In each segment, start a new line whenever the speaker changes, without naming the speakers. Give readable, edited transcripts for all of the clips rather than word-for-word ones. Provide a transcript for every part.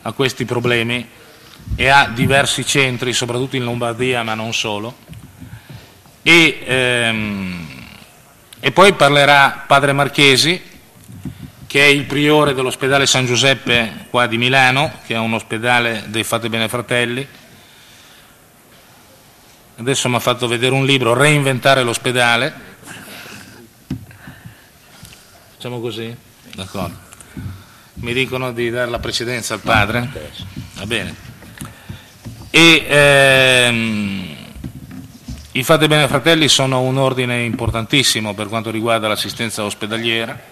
a questi problemi e ha diversi centri, soprattutto in Lombardia, ma non solo. E poi parlerà padre Marchesi, che è il priore dell'ospedale San Giuseppe qua di Milano, che è un ospedale dei Fate Bene Fratelli. Adesso mi ha fatto vedere un libro, Reinventare l'ospedale. Facciamo così? D'accordo. Mi dicono di dare la precedenza al padre. Va bene. E i Fate Bene Fratelli sono un ordine importantissimo per quanto riguarda l'assistenza ospedaliera.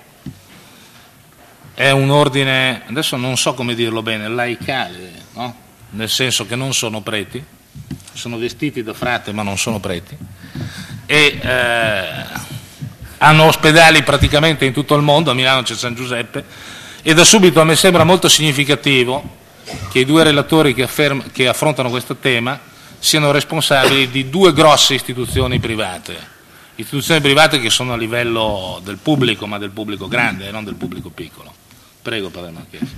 È un ordine, adesso non so come dirlo bene, laicale, no? Nel senso che non sono preti, sono vestiti da frate ma non sono preti, e hanno ospedali praticamente in tutto il mondo. A Milano c'è San Giuseppe, e da subito a me sembra molto significativo che i due relatori che affrontano questo tema siano responsabili di due grosse istituzioni private che sono a livello del pubblico, ma del pubblico grande, non del pubblico piccolo. Prego, padre Marchesi.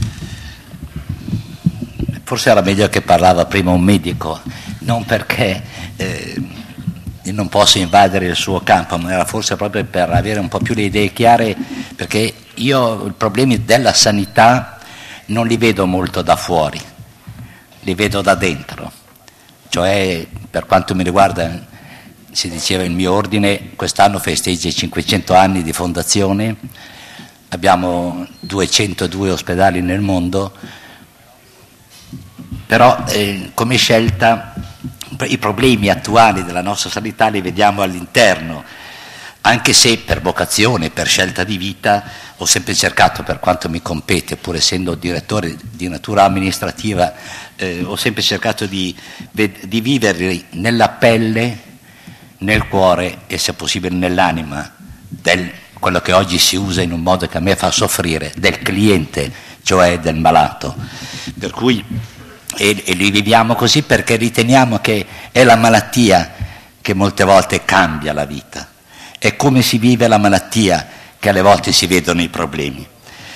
Forse era meglio che parlava prima un medico, non perché non posso invadere il suo campo, ma era forse proprio per avere un po' più le idee chiare, perché io i problemi della sanità non li vedo molto da fuori, li vedo da dentro. Cioè, per quanto mi riguarda, si diceva, il mio ordine quest'anno festeggia i 500 anni di fondazione, abbiamo 202 ospedali nel mondo, però come scelta i problemi attuali della nostra sanità li vediamo all'interno, anche se per vocazione, per scelta di vita, ho sempre cercato, per quanto mi compete, pur essendo direttore di natura amministrativa, ho sempre cercato di viverli nella pelle, nel cuore e se possibile nell'anima quello che oggi si usa in un modo che a me fa soffrire, del cliente, cioè del malato. Per cui e li viviamo così perché riteniamo che è la malattia che molte volte cambia la vita. È come si vive la malattia che alle volte si vedono i problemi.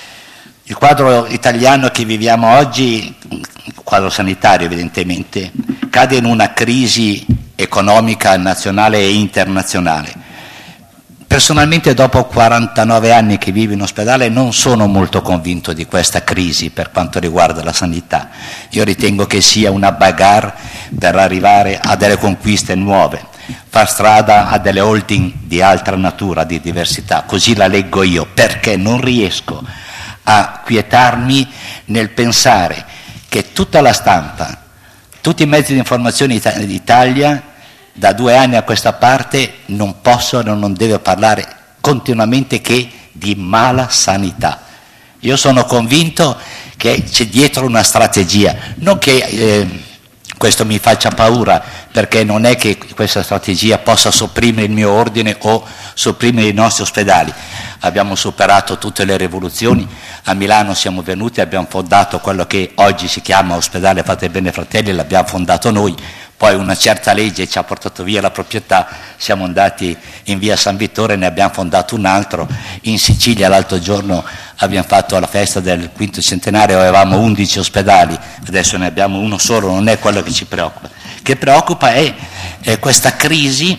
Il quadro italiano che viviamo oggi, il quadro sanitario evidentemente, cade in una crisi economica nazionale e internazionale. Personalmente, dopo 49 anni che vivo in ospedale, non sono molto convinto di questa crisi per quanto riguarda la sanità. Io ritengo che sia una bagarre per arrivare a delle conquiste nuove, far strada a delle holding di altra natura, di diversità. Così la leggo io, perché non riesco a quietarmi nel pensare che tutta la stampa, tutti i mezzi di informazione d'Italia, da 2 anni a questa parte non possono, non deve parlare continuamente che di mala sanità. Io sono convinto che c'è dietro una strategia, non che questo mi faccia paura, perché non è che questa strategia possa sopprimere il mio ordine o sopprimere i nostri ospedali. Abbiamo superato tutte le rivoluzioni, a Milano siamo venuti, abbiamo fondato quello che oggi si chiama Ospedale Fate Bene Fratelli, l'abbiamo fondato noi. Poi una certa legge ci ha portato via la proprietà, siamo andati in via San Vittore e ne abbiamo fondato un altro. In Sicilia l'altro giorno abbiamo fatto la festa del 5° centenario, avevamo 11 ospedali, adesso ne abbiamo uno solo, non è quello che ci preoccupa. Che preoccupa è questa crisi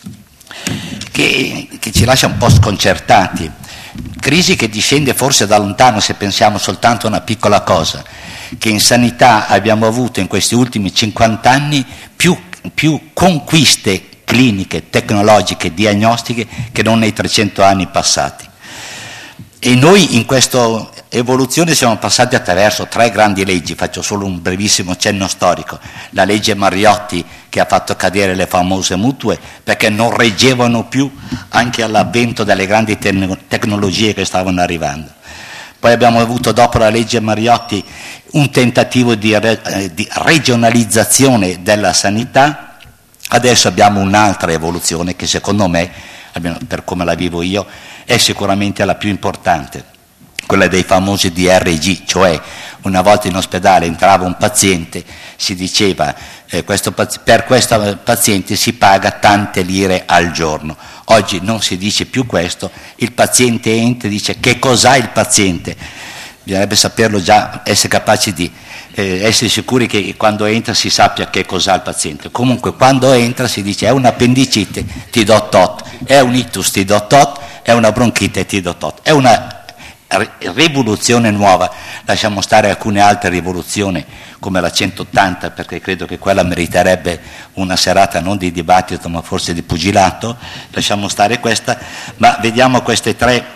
che ci lascia un po' sconcertati, crisi che discende forse da lontano se pensiamo soltanto a una piccola cosa, che in sanità abbiamo avuto in questi ultimi 50 anni più conquiste cliniche, tecnologiche, diagnostiche che non nei 300 anni passati. E noi in questa evoluzione siamo passati attraverso 3 grandi leggi, faccio solo un brevissimo cenno storico. La legge Mariotti, che ha fatto cadere le famose mutue perché non reggevano più anche all'avvento delle grandi tecnologie che stavano arrivando. Poi abbiamo avuto, dopo la legge Mariotti, un tentativo di regionalizzazione della sanità. Adesso abbiamo un'altra evoluzione che secondo me, almeno per come la vivo io, è sicuramente la più importante, quella dei famosi DRG, cioè una volta in ospedale entrava un paziente, si diceva per questo paziente si paga tante lire al giorno. Oggi non si dice più questo, il paziente entra e dice che cos'ha il paziente. bisognerebbe saperlo già, essere capaci di essere sicuri che quando entra si sappia che cos'ha il paziente. Comunque quando entra si dice è un'appendicite, ti do tot, è un ictus, ti do tot, è una bronchite, ti do tot. È una rivoluzione nuova, lasciamo stare alcune altre rivoluzioni come la 180, perché credo che quella meriterebbe una serata non di dibattito ma forse di pugilato, lasciamo stare questa, ma vediamo questi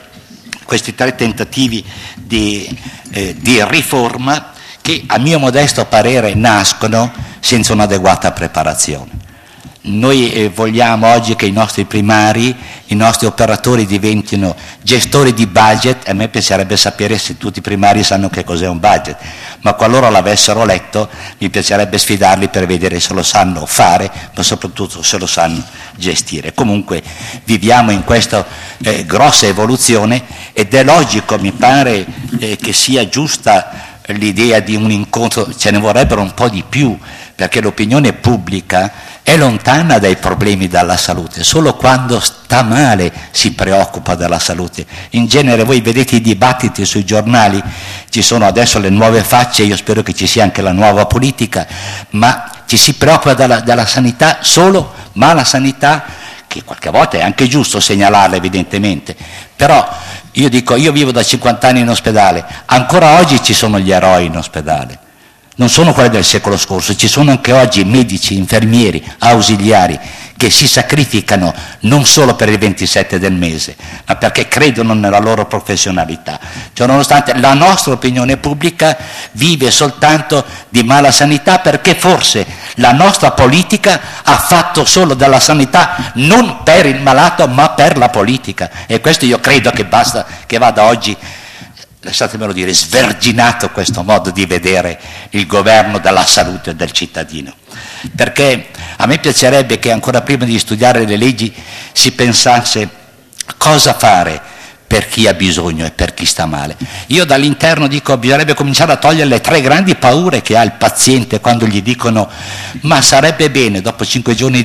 tre tentativi di riforma che a mio modesto parere nascono senza un'adeguata preparazione. Noi vogliamo oggi che i nostri primari, i nostri operatori diventino gestori di budget. A me piacerebbe sapere se tutti i primari sanno che cos'è un budget, ma qualora l'avessero letto mi piacerebbe sfidarli per vedere se lo sanno fare, ma soprattutto se lo sanno gestire. Comunque viviamo in questa grossa evoluzione ed è logico, mi pare che sia giusta l'idea di un incontro, ce ne vorrebbero un po' di più, perché l'opinione pubblica è lontana dai problemi della salute, solo quando sta male si preoccupa della salute. In genere voi vedete i dibattiti sui giornali, ci sono adesso le nuove facce, io spero che ci sia anche la nuova politica, ma ci si preoccupa della sanità solo, ma la sanità, che qualche volta è anche giusto segnalarla evidentemente, però io dico, io vivo da 50 anni in ospedale, ancora oggi ci sono gli eroi in ospedale, non sono quelli del secolo scorso, ci sono anche oggi medici, infermieri, ausiliari che si sacrificano non solo per il 27 del mese, ma perché credono nella loro professionalità. Cioè, nonostante la nostra opinione pubblica vive soltanto di mala sanità, perché forse la nostra politica ha fatto solo della sanità non per il malato ma per la politica, e questo io credo che basta che vada oggi, lasciatemelo dire, sverginato questo modo di vedere il governo della salute del cittadino. Perché a me piacerebbe che ancora prima di studiare le leggi si pensasse cosa fare per chi ha bisogno e per chi sta male. Io dall'interno dico bisognerebbe cominciare a togliere le 3 grandi paure che ha il paziente quando gli dicono ma sarebbe bene, dopo 5 giorni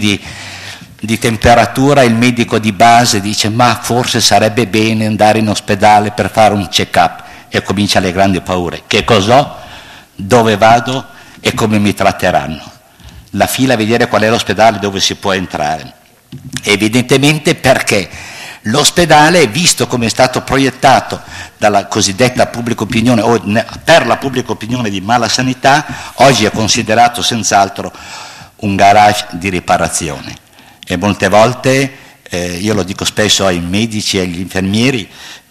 di temperatura il medico di base dice ma forse sarebbe bene andare in ospedale per fare un check-up, e comincia le grandi paure: che cos'ho, dove vado e come mi tratteranno, la fila a vedere qual è l'ospedale dove si può entrare. Evidentemente perché l'ospedale, visto come è stato proiettato dalla cosiddetta pubblica opinione o per la pubblica opinione di mala sanità, oggi è considerato senz'altro un garage di riparazione. E molte volte, io lo dico spesso ai medici e agli infermieri,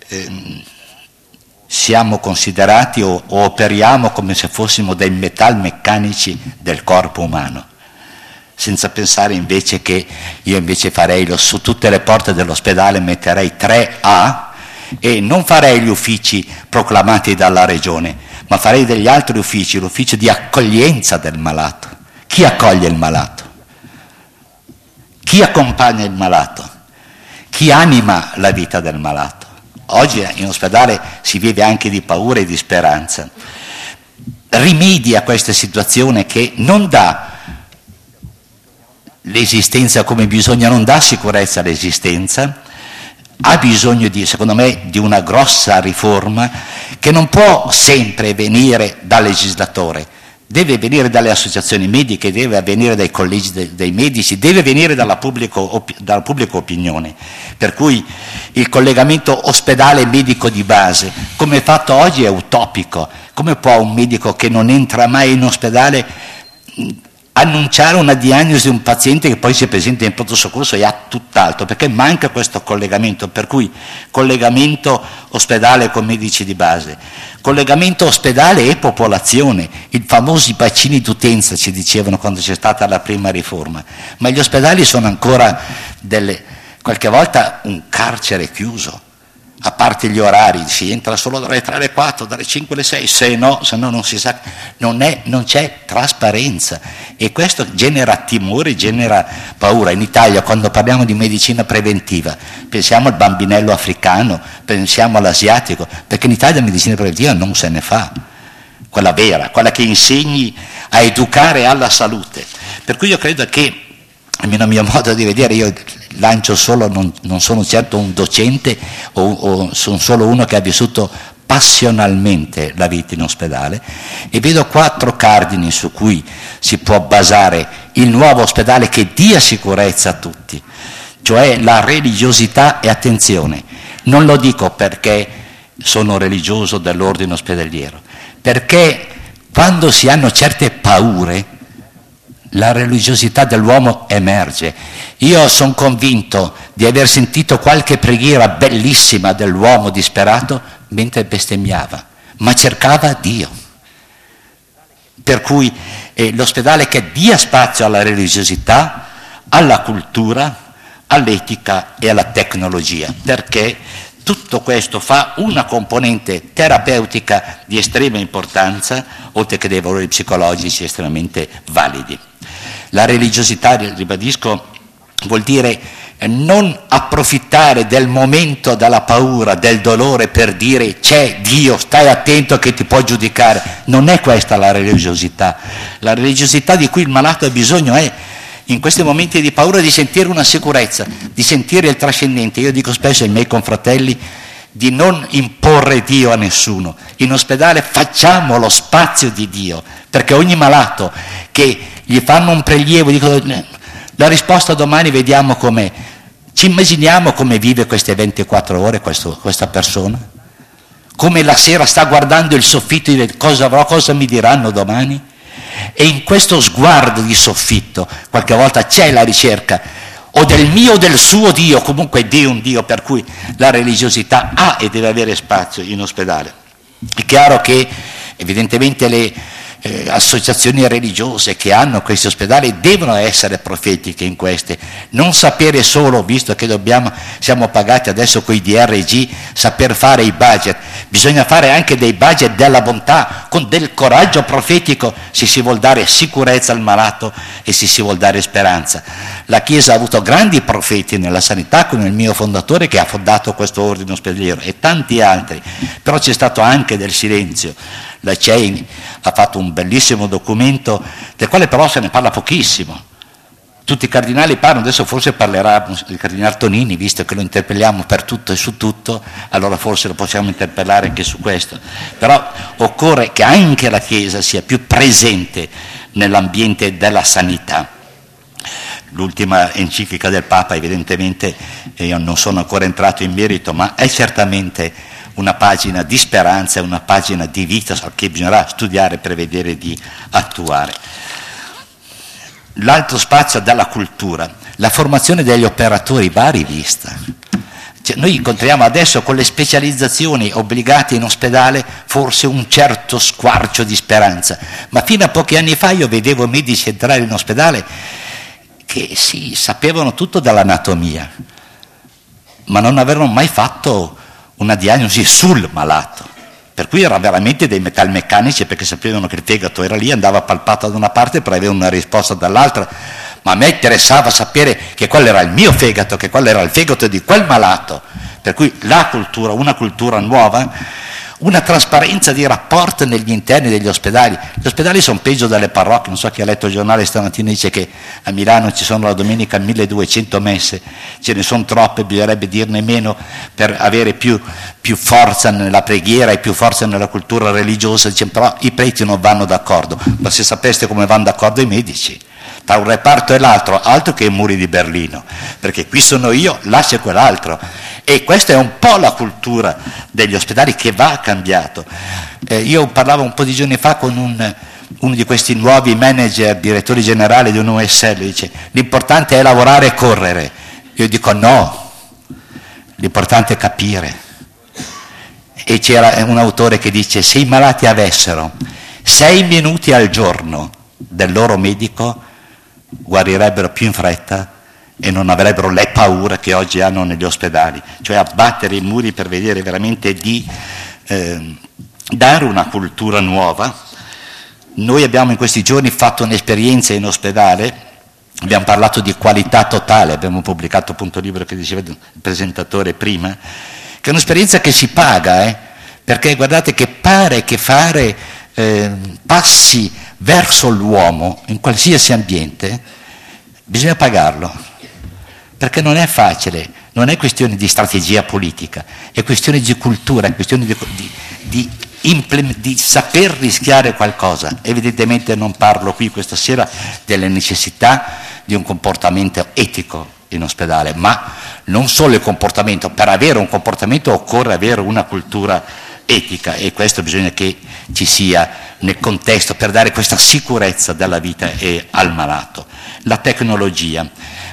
siamo considerati o operiamo come se fossimo dei metalmeccanici del corpo umano, senza pensare invece che io invece farei su tutte le porte dell'ospedale metterei 3A e non farei gli uffici proclamati dalla regione, ma farei degli altri uffici, l'ufficio di accoglienza del malato. Chi accoglie il malato? Chi accompagna il malato? Chi anima la vita del malato? Oggi in ospedale si vive anche di paura e di speranza. Rimedia questa situazione che non dà l'esistenza come bisogna, non dà sicurezza all'esistenza, ha bisogno secondo me di una grossa riforma che non può sempre venire dal legislatore, deve venire dalle associazioni mediche, deve venire dai collegi dei medici, deve venire dalla pubblica opinione. Per cui il collegamento ospedale medico di base, come è fatto oggi, è utopico. Come può un medico che non entra mai in ospedale annunciare una diagnosi di un paziente che poi si presenta in pronto soccorso e ha tutt'altro? Perché manca questo collegamento, per cui collegamento ospedale con medici di base, collegamento ospedale e popolazione, i famosi bacini d'utenza ci dicevano quando c'è stata la prima riforma, ma gli ospedali sono ancora qualche volta un carcere chiuso, a parte gli orari, si entra solo dalle 3 alle 4, dalle 5 alle 6, se no non si sa, non c'è trasparenza, e questo genera timore, genera paura. In Italia, quando parliamo di medicina preventiva, pensiamo al bambinello africano, pensiamo all'asiatico, perché in Italia la medicina preventiva non se ne fa, quella vera, quella che insegni a educare alla salute. Per cui io credo che, almeno a mio modo di vedere, io lancio solo, non sono certo un docente o sono solo uno che ha vissuto passionalmente la vita in ospedale, e vedo 4 cardini su cui si può basare il nuovo ospedale che dia sicurezza a tutti, cioè la religiosità e attenzione. Non lo dico perché sono religioso dell'ordine ospedaliero, perché quando si hanno certe paure la religiosità dell'uomo emerge. Io sono convinto di aver sentito qualche preghiera bellissima dell'uomo disperato mentre bestemmiava, ma cercava Dio. Per cui l'ospedale che dia spazio alla religiosità, alla cultura, all'etica e alla tecnologia, perché tutto questo fa una componente terapeutica di estrema importanza, oltre che dei valori psicologici estremamente validi. La religiosità, ribadisco, vuol dire non approfittare del momento della paura, del dolore per dire c'è Dio, stai attento che ti può giudicare. Non è questa la religiosità. La religiosità di cui il malato ha bisogno è, in questi momenti di paura, di sentire una sicurezza, di sentire il trascendente. Io dico spesso ai miei confratelli di non imporre Dio a nessuno. In ospedale facciamo lo spazio di Dio, perché ogni malato che gli fanno un prelievo, dicono la risposta domani vediamo com'è. Ci immaginiamo come vive queste 24 ore questa persona? Come la sera sta guardando il soffitto e dice cosa avrò, cosa mi diranno domani? E in questo sguardo di soffitto qualche volta c'è la ricerca o del mio o del suo Dio, comunque Dio è un Dio, per cui la religiosità ha e deve avere spazio in ospedale. È chiaro che evidentemente le associazioni religiose che hanno questi ospedali devono essere profetiche in queste, non sapere solo, visto che siamo pagati adesso con i DRG, saper fare i budget. Bisogna fare anche dei budget della bontà, con del coraggio profetico, se si vuol dare sicurezza al malato e se si vuol dare speranza. La Chiesa ha avuto grandi profeti nella sanità, come il mio fondatore che ha fondato questo ordine ospedaliero e tanti altri, però c'è stato anche del silenzio. La CEI ha fatto un bellissimo documento del quale però se ne parla pochissimo. Tutti i cardinali parlano, adesso forse parlerà il cardinale Tonini, visto che lo interpelliamo per tutto e su tutto, allora forse lo possiamo interpellare anche su questo. Però occorre che anche la Chiesa sia più presente nell'ambiente della sanità. L'ultima enciclica del Papa, evidentemente, io non sono ancora entrato in merito, ma è certamente una pagina di speranza, una pagina di vita che bisognerà studiare, prevedere di attuare. L'altro spazio dalla cultura, la formazione degli operatori va rivista. Noi incontriamo adesso con le specializzazioni obbligate in ospedale forse un certo squarcio di speranza, ma fino a pochi anni fa io vedevo medici entrare in ospedale che sì, sapevano tutto dall'anatomia, ma non avevano mai fatto una diagnosi sul malato, per cui erano veramente dei metalmeccanici, perché sapevano che il fegato era lì, andava palpato da una parte per avere una risposta dall'altra, ma a me interessava sapere che quello era il mio fegato, che quello era il fegato di quel malato, per cui la cultura, una cultura nuova, una trasparenza di rapporto negli interni degli ospedali. Gli ospedali sono peggio delle parrocchie, non so chi ha letto il giornale stamattina, dice che a Milano ci sono la domenica 1200 messe, ce ne sono troppe, bisognerebbe dirne meno per avere più forza nella preghiera e più forza nella cultura religiosa, dice, però i preti non vanno d'accordo, ma se sapeste come vanno d'accordo i medici, tra un reparto e l'altro, altro che i muri di Berlino, perché qui sono io, là c'è quell'altro. E questa è un po' la cultura degli ospedali che va cambiato. Io parlavo un po' di giorni fa con uno di questi nuovi manager, direttori generali di un USL, dice l'importante è lavorare e correre. Io dico no, l'importante è capire. E c'era un autore che dice se i malati avessero 6 minuti al giorno del loro medico guarirebbero più in fretta e non avrebbero le paure che oggi hanno negli ospedali, cioè abbattere i muri per vedere veramente di dare una cultura nuova. Noi abbiamo in questi giorni fatto un'esperienza in ospedale, abbiamo parlato di qualità totale, abbiamo pubblicato appunto il libro che diceva il presentatore prima, che è un'esperienza che si paga, perché guardate che pare che fare passi verso l'uomo in qualsiasi ambiente bisogna pagarlo, perché non è facile, non è questione di strategia politica, è questione di cultura, è questione di saper rischiare qualcosa. Evidentemente non parlo qui questa sera delle necessità di un comportamento etico in ospedale, ma non solo il comportamento. Per avere un comportamento occorre avere una cultura etica, e questo bisogna che ci sia nel contesto per dare questa sicurezza della vita al malato. La tecnologia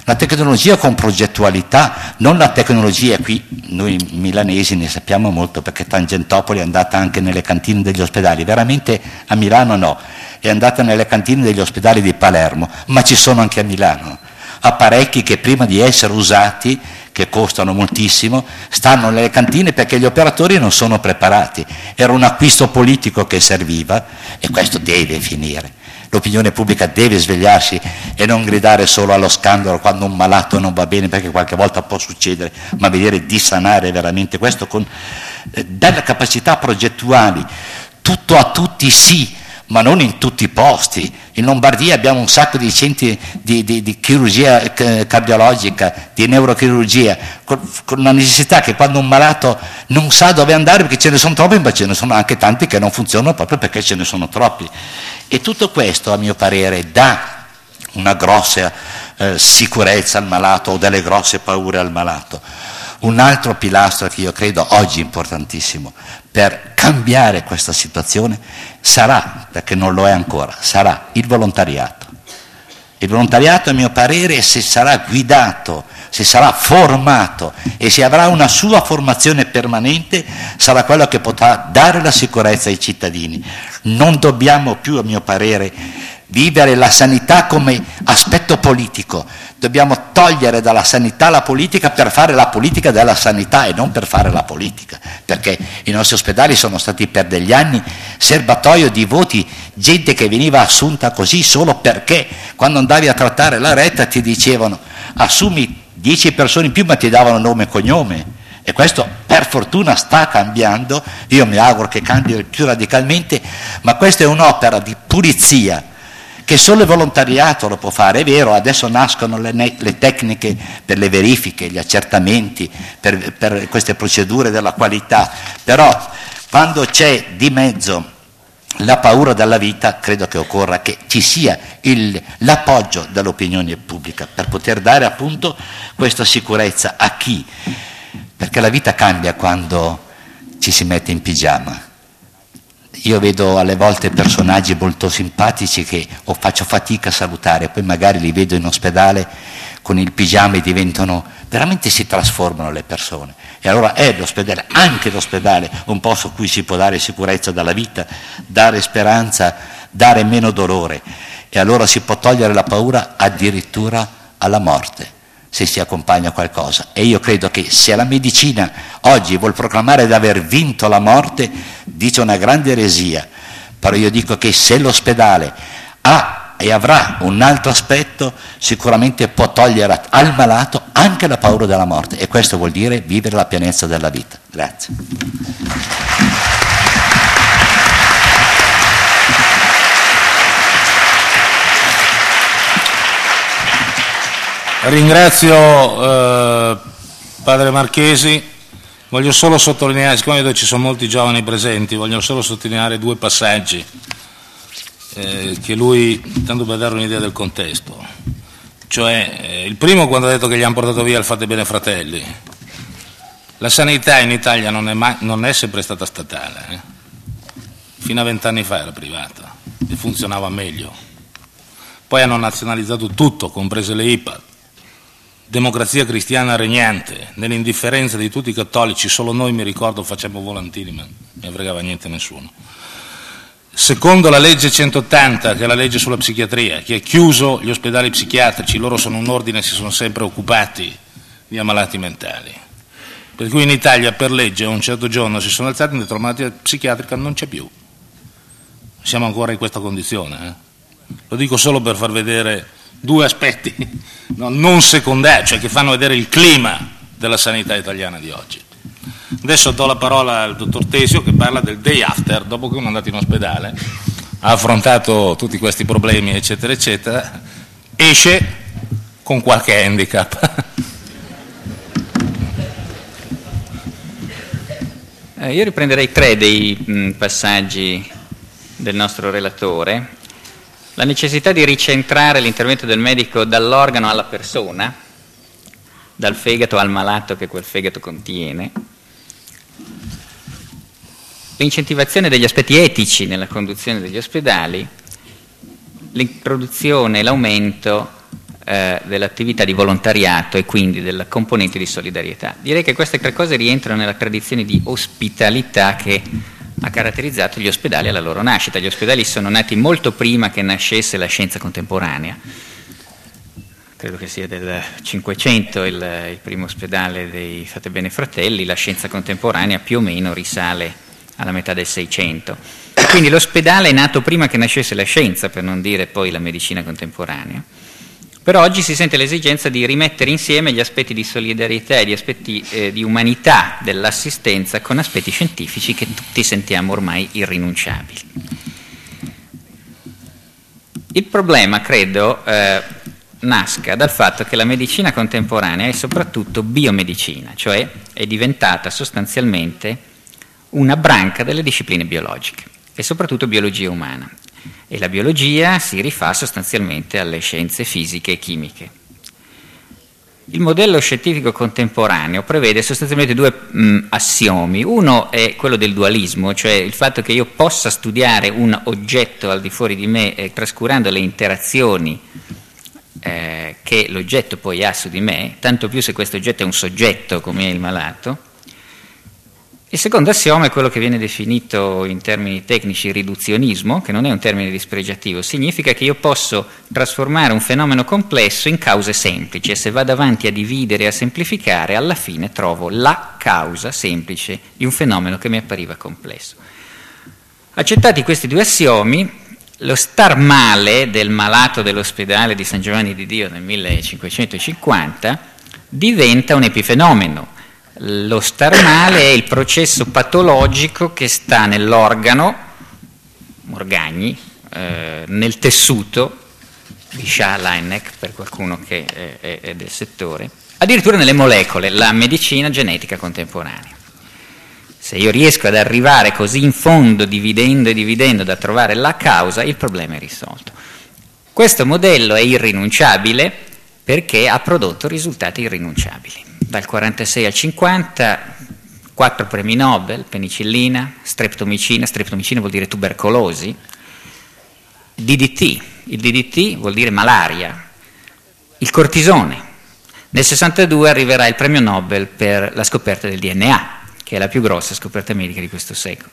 con progettualità, non la tecnologia, qui noi milanesi ne sappiamo molto perché Tangentopoli è andata anche nelle cantine degli ospedali, veramente a Milano no, è andata nelle cantine degli ospedali di Palermo, ma ci sono anche a Milano apparecchi che prima di essere usati, che costano moltissimo, stanno nelle cantine perché gli operatori non sono preparati. Era un acquisto politico che serviva, e questo deve finire. L'opinione pubblica deve svegliarsi e non gridare solo allo scandalo quando un malato non va bene, perché qualche volta può succedere, ma vedere di sanare veramente questo con delle capacità progettuali. Tutto a tutti sì, ma non in tutti i posti. In Lombardia abbiamo un sacco di centri di chirurgia cardiologica, di neurochirurgia, con la necessità che quando un malato non sa dove andare perché ce ne sono troppi, ma ce ne sono anche tanti che non funzionano proprio perché ce ne sono troppi. E tutto questo, a mio parere, dà una grossa sicurezza al malato o delle grosse paure al malato. Un altro pilastro che io credo oggi importantissimo per cambiare questa situazione sarà, perché non lo è ancora, sarà il volontariato. Il volontariato, a mio parere, se sarà guidato, se sarà formato e se avrà una sua formazione permanente, sarà quello che potrà dare la sicurezza ai cittadini. Non dobbiamo più, a mio parere, vivere la sanità come aspetto politico. Dobbiamo togliere dalla sanità la politica per fare la politica della sanità e non per fare la politica, perché i nostri ospedali sono stati per degli anni serbatoio di voti, gente che veniva assunta così solo perché quando andavi a trattare la retta ti dicevano assumi 10 persone in più, ma ti davano nome e cognome. E questo per fortuna sta cambiando, io mi auguro che cambi più radicalmente, ma questa è un'opera di pulizia che solo il volontariato lo può fare. È vero, adesso nascono le tecniche per le verifiche, gli accertamenti, per queste procedure della qualità, però quando c'è di mezzo la paura della vita, credo che occorra che ci sia l'appoggio dell'opinione pubblica per poter dare appunto questa sicurezza a chi? Perché la vita cambia quando ci si mette in pigiama. Io vedo alle volte personaggi molto simpatici che faccio fatica a salutare, poi magari li vedo in ospedale con il pigiama e veramente si trasformano le persone. E allora è l'ospedale, anche l'ospedale, un posto in cui si può dare sicurezza dalla vita, dare speranza, dare meno dolore. E allora si può togliere la paura addirittura alla morte, se si accompagna a qualcosa. E io credo che se la medicina oggi vuol proclamare di aver vinto la morte, dice una grande eresia. Però io dico che se l'ospedale ha e avrà un altro aspetto, sicuramente può togliere al malato anche la paura della morte, e questo vuol dire vivere la pienezza della vita. Grazie.
Ringrazio Padre Marchesi. Voglio solo sottolineare, siccome vedo che ci sono molti giovani presenti, voglio solo sottolineare due passaggi che lui, tanto per dare un'idea del contesto. Cioè, il primo, quando ha detto che gli hanno portato via il Fate Bene Fratelli. La sanità in Italia non è sempre stata statale, fino a 20 anni fa era privata e funzionava meglio. Poi hanno nazionalizzato tutto, comprese le IPA. Democrazia cristiana regnante, nell'indifferenza di tutti i cattolici, solo noi, mi ricordo, facciamo volantini, ma non ne fregava niente nessuno. Secondo la legge 180, che è la legge sulla psichiatria, che ha chiuso gli ospedali psichiatrici, loro sono un ordine e si sono sempre occupati di ammalati mentali. Per cui in Italia per legge a un certo giorno si sono alzati e hanno detto la malattia psichiatrica non c'è più. Siamo ancora in questa condizione. Lo dico solo per far vedere due aspetti non secondari, cioè che fanno vedere il clima della sanità italiana di oggi. Adesso do la parola al dottor Tesio, che parla del day after, dopo che uno è andato in ospedale, ha affrontato tutti questi problemi eccetera eccetera, esce con qualche handicap.
Io riprenderei 3 dei passaggi del nostro relatore. La necessità di ricentrare l'intervento del medico dall'organo alla persona, dal fegato al malato che quel fegato contiene, l'incentivazione degli aspetti etici nella conduzione degli ospedali, l'introduzione e l'aumento dell'attività di volontariato e quindi della componente di solidarietà. Direi che queste 3 cose rientrano nella tradizione di ospitalità che ha caratterizzato gli ospedali alla loro nascita. Gli ospedali sono nati molto prima che nascesse la scienza contemporanea. Credo che sia del 500 il primo ospedale dei Fatebenefratelli, Fratelli, la scienza contemporanea più o meno risale alla metà del 600. Quindi l'ospedale è nato prima che nascesse la scienza, per non dire poi la medicina contemporanea. Però oggi si sente l'esigenza di rimettere insieme gli aspetti di solidarietà e gli aspetti di umanità dell'assistenza con aspetti scientifici che tutti sentiamo ormai irrinunciabili. Il problema, credo, nasca dal fatto che la medicina contemporanea è soprattutto biomedicina, cioè è diventata sostanzialmente una branca delle discipline biologiche e soprattutto biologia umana. E la biologia si rifà sostanzialmente alle scienze fisiche e chimiche. Il modello scientifico contemporaneo prevede sostanzialmente 2 assiomi. Uno è quello del dualismo, cioè il fatto che io possa studiare un oggetto al di fuori di me trascurando le interazioni che l'oggetto poi ha su di me, tanto più se questo oggetto è un soggetto come è il malato. Il secondo assioma è quello che viene definito in termini tecnici riduzionismo, che non è un termine dispregiativo, significa che io posso trasformare un fenomeno complesso in cause semplici e se vado avanti a dividere e a semplificare, alla fine trovo la causa semplice di un fenomeno che mi appariva complesso. Accettati questi 2 assiomi, lo star male del malato dell'ospedale di San Giovanni di Dio nel 1550 diventa un epifenomeno. Lo star male è il processo patologico che sta nell'organo, organi, nel tessuto, di Shaw-Laennec per qualcuno che è del settore, addirittura nelle molecole, la medicina genetica contemporanea. Se io riesco ad arrivare così in fondo, dividendo e dividendo, da trovare la causa, il problema è risolto. Questo modello è irrinunciabile perché ha prodotto risultati irrinunciabili. Dal 46 al 50, 4 premi Nobel, penicillina, streptomicina vuol dire tubercolosi, DDT, il DDT vuol dire malaria, il cortisone. Nel 62 arriverà il premio Nobel per la scoperta del DNA, che è la più grossa scoperta medica di questo secolo.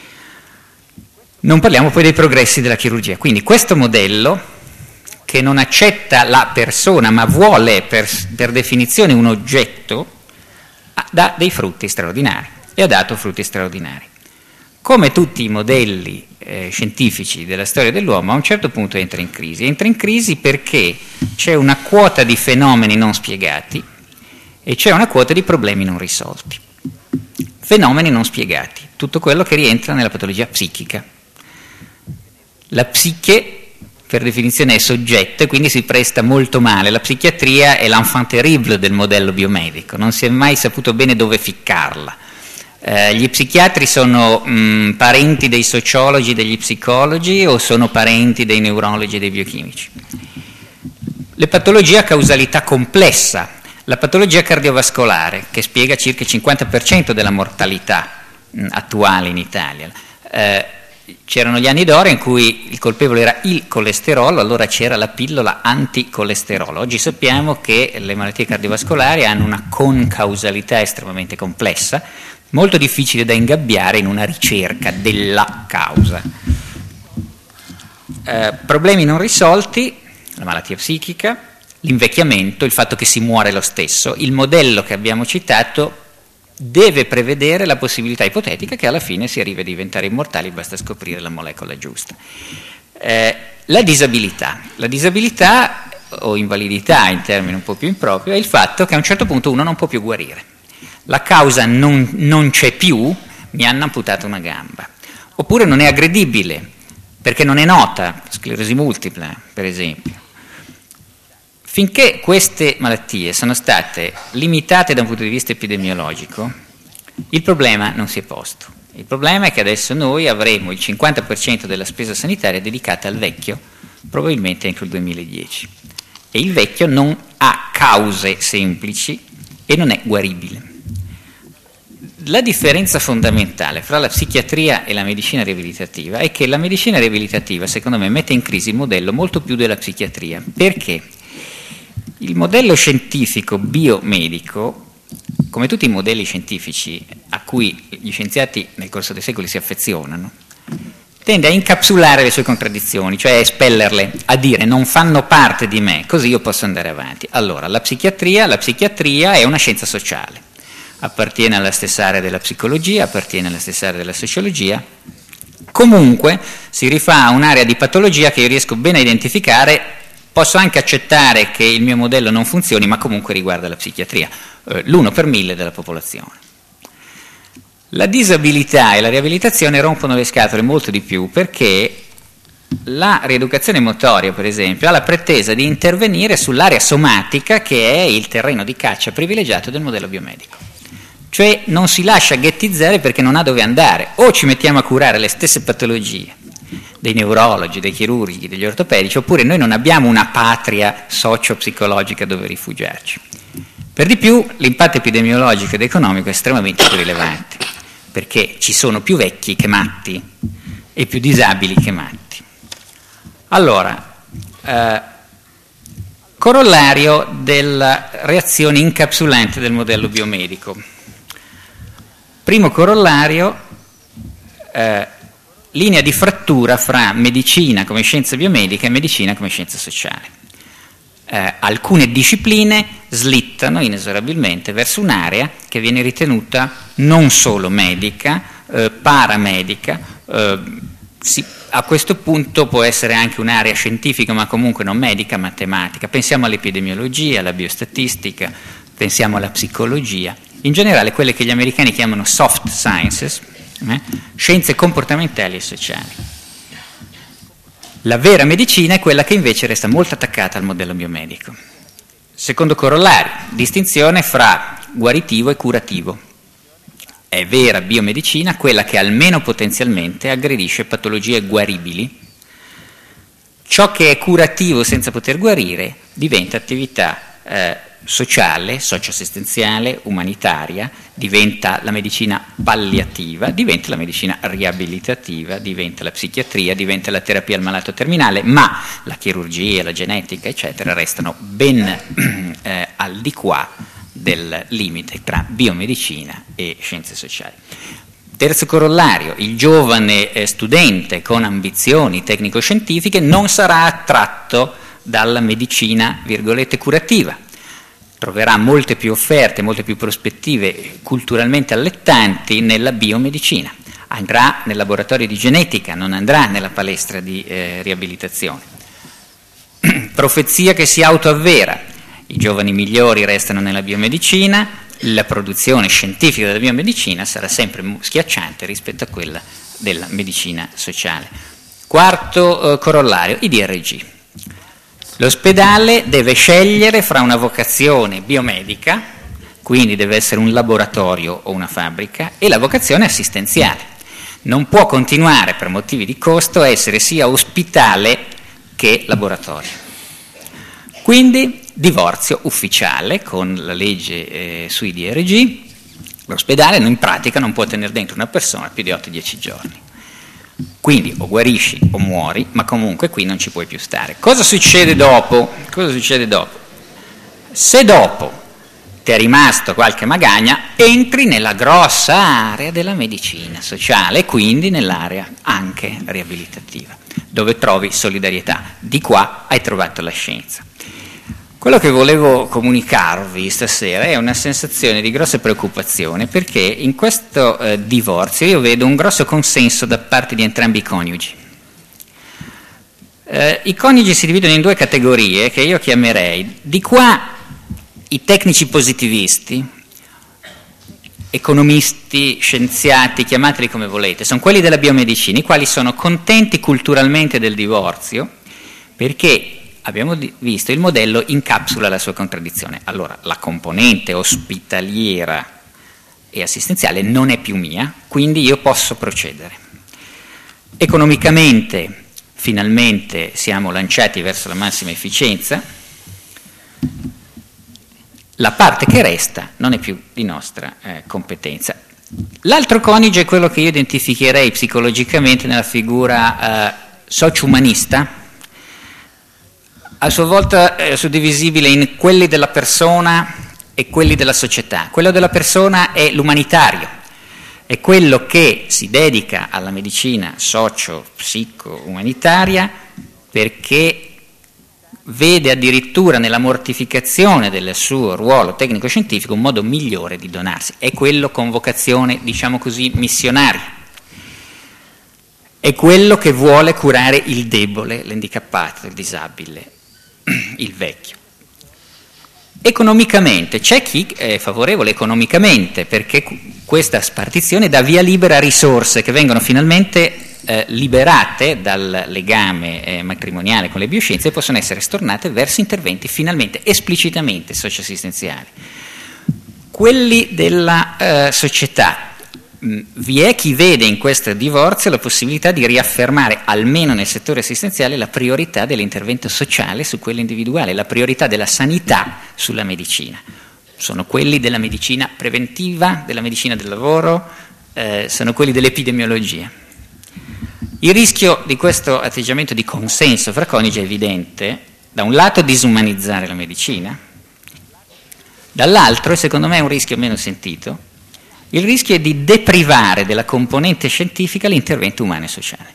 Non parliamo poi dei progressi della chirurgia. Quindi questo modello, che non accetta la persona ma vuole per definizione un oggetto, dà dei frutti straordinari e ha dato frutti straordinari. Come tutti i modelli scientifici della storia dell'uomo, a un certo punto entra in crisi. Entra in crisi perché c'è una quota di fenomeni non spiegati e c'è una quota di problemi non risolti. Fenomeni non spiegati, tutto quello che rientra nella patologia psichica. La psiche per definizione è soggetto e quindi si presta molto male. La psichiatria è l'enfant terrible del modello biomedico, non si è mai saputo bene dove ficcarla. Gli psichiatri sono parenti dei sociologi, degli psicologi o sono parenti dei neurologi e dei biochimici? Le patologie a causalità complessa, la patologia cardiovascolare che spiega circa il 50% della mortalità attuale in Italia. C'erano gli anni d'oro in cui il colpevole era il colesterolo, allora c'era la pillola anticolesterolo. Oggi sappiamo che le malattie cardiovascolari hanno una concausalità estremamente complessa, molto difficile da ingabbiare in una ricerca della causa. Problemi non risolti, la malattia psichica, l'invecchiamento, il fatto che si muore lo stesso. Il modello che abbiamo citato deve prevedere la possibilità ipotetica che alla fine si arrivi a diventare immortali, basta scoprire la molecola giusta. La disabilità o invalidità in termini un po' più impropri è il fatto che a un certo punto uno non può più guarire. La causa non c'è più, mi hanno amputato una gamba, oppure non è aggredibile perché non è nota, sclerosi multipla per esempio. Finché queste malattie sono state limitate da un punto di vista epidemiologico, Il problema non si è posto. Il problema è che adesso noi avremo il 50% della spesa sanitaria dedicata al vecchio, probabilmente entro il 2010. E il vecchio non ha cause semplici e non è guaribile. La differenza fondamentale fra la psichiatria e la medicina riabilitativa è che la medicina riabilitativa, secondo me, mette in crisi il modello molto più della psichiatria. Perché? Il modello scientifico biomedico, come tutti i modelli scientifici a cui gli scienziati nel corso dei secoli si affezionano, tende a incapsulare le sue contraddizioni, cioè a espellerle, a dire non fanno parte di me, così io posso andare avanti. Allora, la psichiatria è una scienza sociale, appartiene alla stessa area della psicologia, appartiene alla stessa area della sociologia, comunque si rifà a un'area di patologia che io riesco bene a identificare. Posso anche accettare che il mio modello non funzioni, ma comunque riguarda la psichiatria, l'1 per 1000 della popolazione. La disabilità e la riabilitazione rompono le scatole molto di più, perché la rieducazione motoria, per esempio, ha la pretesa di intervenire sull'area somatica, che è il terreno di caccia privilegiato del modello biomedico. Cioè non si lascia ghettizzare perché non ha dove andare, o ci mettiamo a curare le stesse patologie dei neurologi, dei chirurghi, degli ortopedici, oppure noi non abbiamo una patria socio-psicologica dove rifugiarci. Per di più, l'impatto epidemiologico ed economico è estremamente più rilevante, perché ci sono più vecchi che matti e più disabili che matti. Allora, corollario della reazione incapsulante del modello biomedico. Primo corollario, linea di frattura fra medicina come scienza biomedica e medicina come scienza sociale. Alcune discipline slittano inesorabilmente verso un'area che viene ritenuta non solo medica, paramedica, a questo punto può essere anche un'area scientifica, ma comunque non medica, matematica. Pensiamo all'epidemiologia, alla biostatistica, pensiamo alla psicologia, in generale quelle che gli americani chiamano soft sciences, scienze comportamentali e sociali. La vera medicina è quella che invece resta molto attaccata al modello biomedico. Secondo corollario, distinzione fra guaritivo e curativo. È vera biomedicina quella che almeno potenzialmente aggredisce patologie guaribili. Ciò che è curativo senza poter guarire diventa attività sociale, socio-assistenziale, umanitaria, diventa la medicina palliativa, diventa la medicina riabilitativa, diventa la psichiatria, diventa la terapia al malato terminale, ma la chirurgia, la genetica, eccetera, restano ben al di qua del limite tra biomedicina e scienze sociali. Terzo corollario, il giovane studente con ambizioni tecnico-scientifiche non sarà attratto dalla medicina, virgolette, curativa. Troverà molte più offerte, molte più prospettive culturalmente allettanti nella biomedicina. Andrà nel laboratorio di genetica, non andrà nella palestra di riabilitazione. Profezia che si autoavvera. I giovani migliori restano nella biomedicina, la produzione scientifica della biomedicina sarà sempre schiacciante rispetto a quella della medicina sociale. Quarto corollario, i DRG. L'ospedale deve scegliere fra una vocazione biomedica, quindi deve essere un laboratorio o una fabbrica, e la vocazione assistenziale. Non può continuare per motivi di costo a essere sia ospitale che laboratorio. Quindi divorzio ufficiale con la legge sui DRG, l'ospedale in pratica non può tenere dentro una persona più di 8-10 giorni. Quindi o guarisci o muori, ma comunque qui non ci puoi più stare. Cosa succede dopo? Se dopo ti è rimasto qualche magagna, entri nella grossa area della medicina sociale e quindi nell'area anche riabilitativa, dove trovi solidarietà. Di qua hai trovato la scienza. Quello che volevo comunicarvi stasera è una sensazione di grossa preoccupazione, perché in questo divorzio io vedo un grosso consenso da parte di entrambi i coniugi. I coniugi si dividono in due categorie che io chiamerei: di qua i tecnici positivisti, economisti, scienziati, chiamateli come volete, sono quelli della biomedicina, i quali sono contenti culturalmente del divorzio, perché abbiamo visto il modello incapsula la sua contraddizione. Allora, la componente ospitaliera e assistenziale non è più mia, quindi io posso procedere. Economicamente, finalmente siamo lanciati verso la massima efficienza, la parte che resta non è più di nostra competenza. L'altro coniuge è quello che io identificherei psicologicamente nella figura socio-umanista, a sua volta suddivisibile in quelli della persona e quelli della società. Quello della persona è l'umanitario, è quello che si dedica alla medicina socio-psico-umanitaria perché vede addirittura nella mortificazione del suo ruolo tecnico-scientifico un modo migliore di donarsi. È quello con vocazione, diciamo così, missionaria. È quello che vuole curare il debole, l'handicappato, il disabile, il vecchio. Economicamente, c'è chi è favorevole economicamente perché questa spartizione dà via libera a risorse che vengono finalmente liberate dal legame matrimoniale con le bioscienze e possono essere stornate verso interventi finalmente esplicitamente socioassistenziali. Quelli della società, vi è chi vede in questo divorzio la possibilità di riaffermare, almeno nel settore assistenziale, la priorità dell'intervento sociale su quello individuale, la priorità della sanità sulla medicina. Sono quelli della medicina preventiva, della medicina del lavoro, sono quelli dell'epidemiologia. Il rischio di questo atteggiamento di consenso fra coniugi è evidente, da un lato disumanizzare la medicina, dall'altro, e secondo me è un rischio meno sentito, il rischio è di deprivare della componente scientifica l'intervento umano e sociale.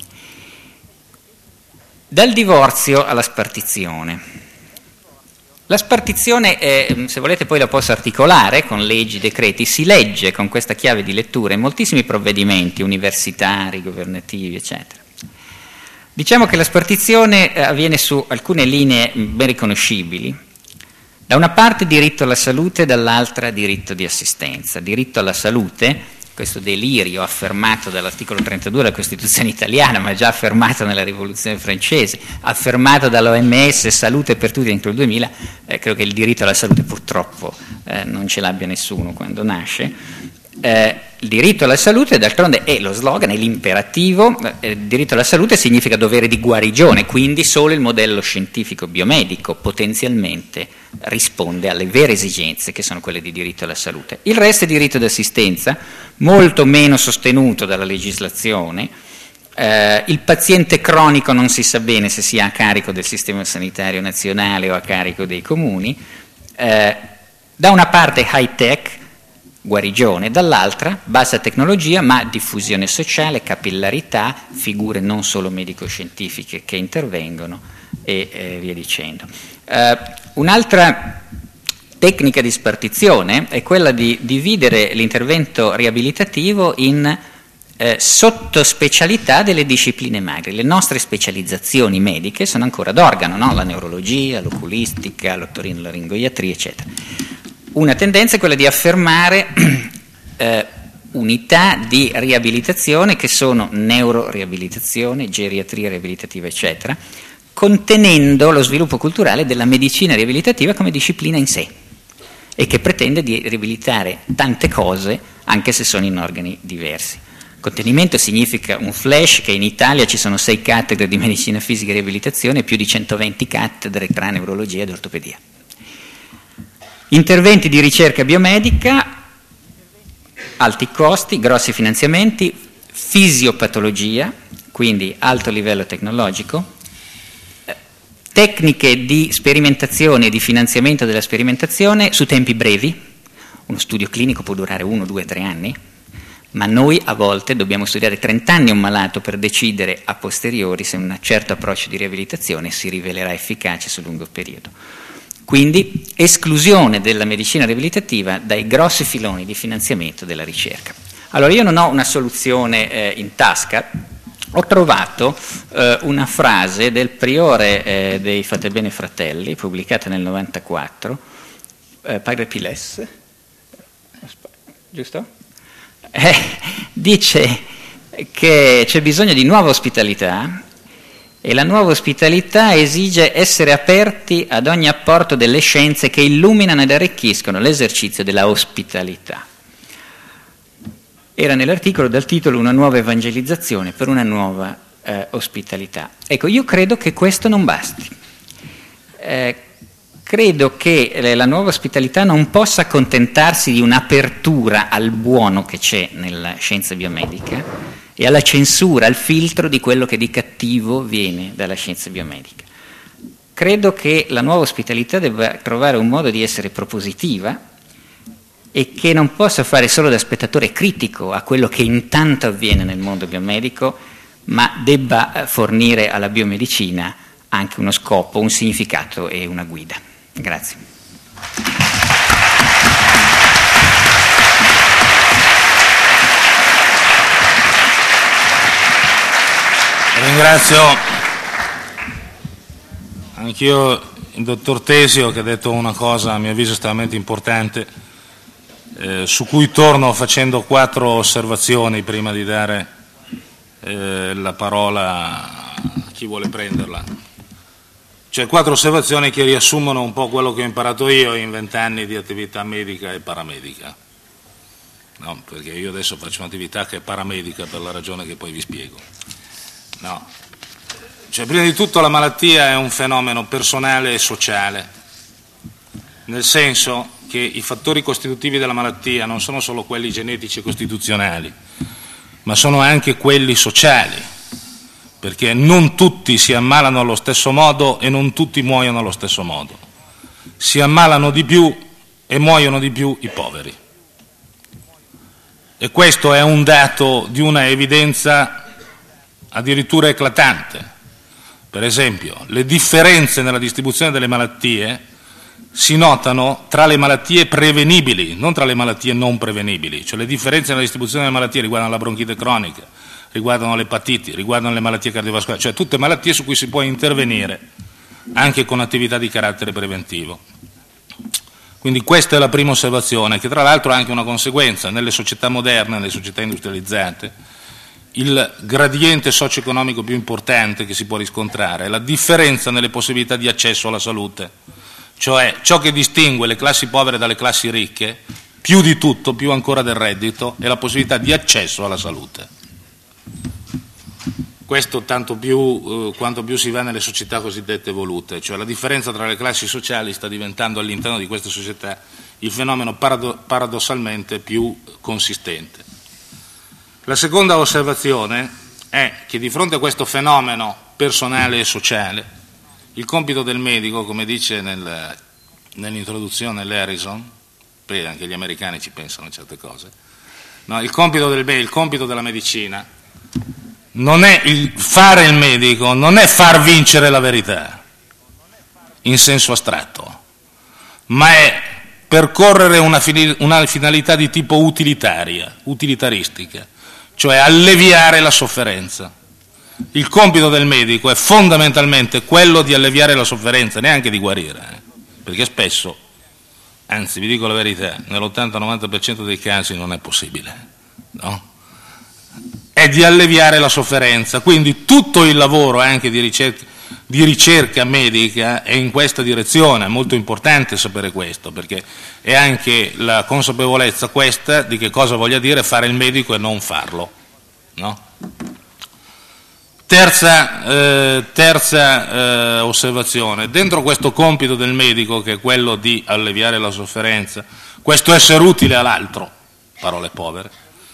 Dal divorzio alla spartizione. La spartizione, se volete poi la posso articolare con leggi, decreti, si legge con questa chiave di lettura in moltissimi provvedimenti universitari, governativi, eccetera. Diciamo che la spartizione avviene su alcune linee ben riconoscibili. Da una parte diritto alla salute, dall'altra diritto di assistenza. Diritto alla salute, questo delirio affermato dall'articolo 32 della Costituzione italiana, ma già affermato nella Rivoluzione francese, affermato dall'OMS, salute per tutti entro il 2000, credo che il diritto alla salute purtroppo non ce l'abbia nessuno quando nasce. Il diritto alla salute d'altronde è lo slogan, è l'imperativo. Il diritto alla salute significa dovere di guarigione, quindi solo il modello scientifico biomedico potenzialmente risponde alle vere esigenze che sono quelle di diritto alla salute. Il resto è diritto d'assistenza, molto meno sostenuto dalla legislazione. Il paziente cronico non si sa bene se sia a carico del sistema sanitario nazionale o a carico dei comuni. Da una parte high tech, guarigione, dall'altra bassa tecnologia ma diffusione sociale, capillarità, figure non solo medico-scientifiche che intervengono e via dicendo. Un'altra tecnica di spartizione è quella di dividere l'intervento riabilitativo in sottospecialità delle discipline magre. Le nostre specializzazioni mediche sono ancora d'organo, no? La neurologia, l'oculistica, l'otorinolaringoiatria, eccetera. Una tendenza è quella di affermare unità di riabilitazione che sono neuroriabilitazione, geriatria riabilitativa, eccetera, contenendo lo sviluppo culturale della medicina riabilitativa come disciplina in sé e che pretende di riabilitare tante cose anche se sono in organi diversi. Contenimento significa un flash che in Italia ci sono 6 cattedre di medicina fisica e riabilitazione e più di 120 cattedre tra neurologia ed ortopedia. Interventi di ricerca biomedica, alti costi, grossi finanziamenti, fisiopatologia, quindi alto livello tecnologico, tecniche di sperimentazione e di finanziamento della sperimentazione su tempi brevi. Uno studio clinico può durare 1, 2, 3 anni, ma noi a volte dobbiamo studiare 30 anni un malato per decidere a posteriori se un certo approccio di riabilitazione si rivelerà efficace sul lungo periodo. Quindi esclusione della medicina riabilitativa dai grossi filoni di finanziamento della ricerca. Allora io non ho una soluzione in tasca, ho trovato una frase del priore dei Fatebenè Fratelli, pubblicata nel 94, Padre Piles, giusto? Dice che c'è bisogno di nuova ospitalità e la nuova ospitalità esige essere aperti ad ogni apporto delle scienze che illuminano ed arricchiscono l'esercizio della ospitalità. era nell'articolo dal titolo Una nuova evangelizzazione per una nuova ospitalità. Ecco, io credo che questo non basti. Credo che la nuova ospitalità non possa accontentarsi di un'apertura al buono che c'è nella scienza biomedica e alla censura, al filtro di quello che di cattivo viene dalla scienza biomedica. Credo che la nuova ospitalità debba trovare un modo di essere propositiva e che non possa fare solo da spettatore critico a quello che intanto avviene nel mondo biomedico, ma debba fornire alla biomedicina anche uno scopo, un significato e una guida. Grazie.
Ringrazio anch'io il dottor Tesio, che ha detto una cosa a mio avviso estremamente importante, su cui torno facendo 4 osservazioni prima di dare la parola a chi vuole prenderla. Cioè 4 osservazioni che riassumono un po' quello che ho imparato io in 20 anni di attività medica e paramedica. No, perché io adesso faccio un'attività che è paramedica per la ragione che poi vi spiego. No. Cioè, prima di tutto la malattia è un fenomeno personale e sociale, nel senso che i fattori costitutivi della malattia non sono solo quelli genetici e costituzionali, ma sono anche quelli sociali, perché non tutti si ammalano allo stesso modo e non tutti muoiono allo stesso modo. Si ammalano di più e muoiono di più i poveri. E questo è un dato di una evidenza addirittura eclatante. Per esempio, le differenze nella distribuzione delle malattie si notano tra le malattie prevenibili, non tra le malattie non prevenibili. Cioè le differenze nella distribuzione delle malattie riguardano la bronchite cronica, riguardano le epatiti, riguardano le malattie cardiovascolari, cioè tutte malattie su cui si può intervenire anche con attività di carattere preventivo. Quindi questa è la prima osservazione, che tra l'altro ha anche una conseguenza. Nelle società moderne, nelle società industrializzate, il gradiente socio-economico più importante che si può riscontrare è la differenza nelle possibilità di accesso alla salute, cioè ciò che distingue le classi povere dalle classi ricche, più di tutto, più ancora del reddito, è la possibilità di accesso alla salute. Questo tanto più quanto più si va nelle società cosiddette evolute, cioè la differenza tra le classi sociali sta diventando all'interno di queste società il fenomeno paradossalmente più consistente. La seconda osservazione è che di fronte a questo fenomeno personale e sociale, il compito del medico, come dice nell'introduzione l'Harrison, perché anche gli americani ci pensano a certe cose, no, il compito della medicina non è fare il medico, non è far vincere la verità in senso astratto, ma è percorrere una finalità di tipo utilitaristica, cioè alleviare la sofferenza. Il compito del medico è fondamentalmente quello di alleviare la sofferenza, neanche di guarire, perché spesso, anzi vi dico la verità, nell'80-90% dei casi non è possibile, no? È di alleviare la sofferenza, quindi tutto il lavoro anche di ricerca medica è in questa direzione. È molto importante sapere questo, perché è anche la consapevolezza questa di che cosa voglia dire fare il medico e non farlo, no? Terza osservazione: dentro questo compito del medico, che è quello di alleviare la sofferenza, questo essere utile all'altro, parole povere,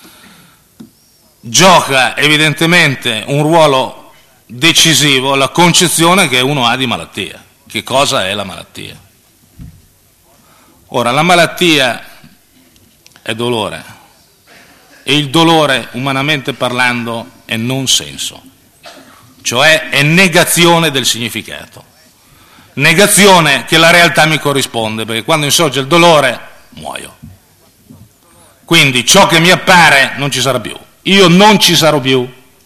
gioca evidentemente un ruolo decisivo la concezione che uno ha di malattia. Che cosa è la malattia? Ora, la malattia è dolore, e il dolore, umanamente parlando, è non senso, cioè è negazione del significato, negazione che la realtà mi corrisponde, perché quando insorge il dolore muoio. Quindi ciò che mi appare non ci sarà più. Io non ci sarò più,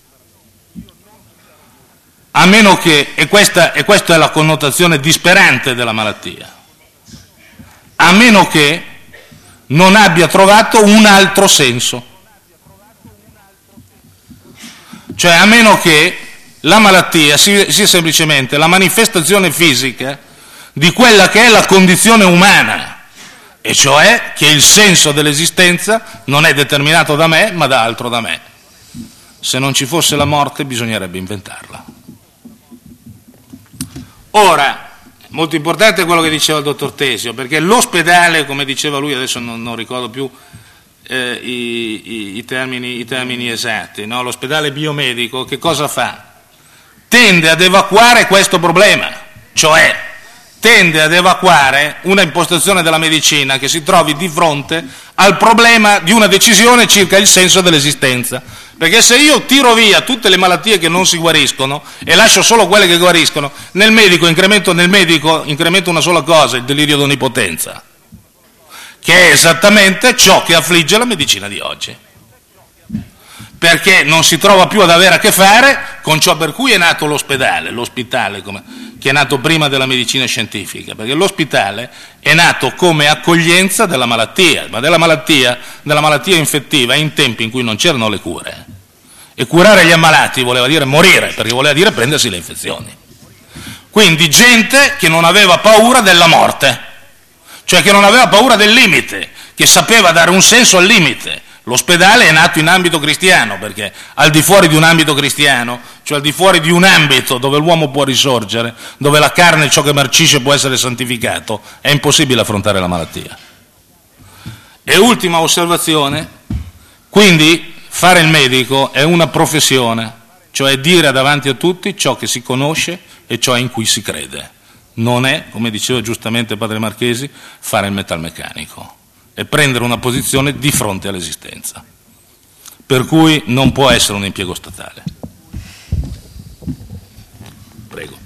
a meno che, e questa è la connotazione disperante della malattia, a meno che non abbia trovato un altro senso, cioè a meno che la malattia sia semplicemente la manifestazione fisica di quella che è la condizione umana e cioè che il senso dell'esistenza non è determinato da me, ma da altro da me. Se non ci fosse la morte bisognerebbe inventarla. Ora, molto importante quello che diceva il dottor Tesio, perché l'ospedale, come diceva lui, adesso non ricordo più i termini esatti, no? L'ospedale biomedico che cosa fa? Tende ad evacuare questo problema, cioè tende ad evacuare una impostazione della medicina che si trovi di fronte al problema di una decisione circa il senso dell'esistenza. Perché se io tiro via tutte le malattie che non si guariscono e lascio solo quelle che guariscono, nel medico incremento una sola cosa, il delirio d'onnipotenza, che è esattamente ciò che affligge la medicina di oggi. Perché non si trova più ad avere a che fare con ciò per cui è nato l'ospedale, che è nato prima della medicina scientifica, perché l'ospedale è nato come accoglienza della malattia, ma della malattia infettiva in tempi in cui non c'erano le cure. E curare gli ammalati voleva dire morire, perché voleva dire prendersi le infezioni. Quindi gente che non aveva paura della morte, cioè che non aveva paura del limite, che sapeva dare un senso al limite. L'ospedale è nato in ambito cristiano, perché al di fuori di un ambito cristiano, cioè al di fuori di un ambito dove l'uomo può risorgere, dove la carne, ciò che marcisce, può essere santificato, è impossibile affrontare la malattia. E ultima osservazione, quindi fare il medico è una professione, cioè dire davanti a tutti ciò che si conosce e ciò in cui si crede. Non è, come diceva giustamente padre Marchesi, fare il metalmeccanico. E prendere una posizione di fronte all'esistenza, per cui non può essere un impiego statale. Prego.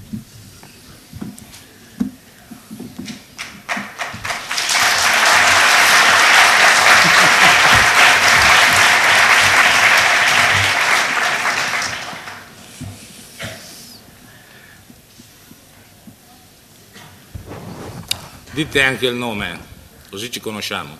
Dite anche il nome, così ci conosciamo.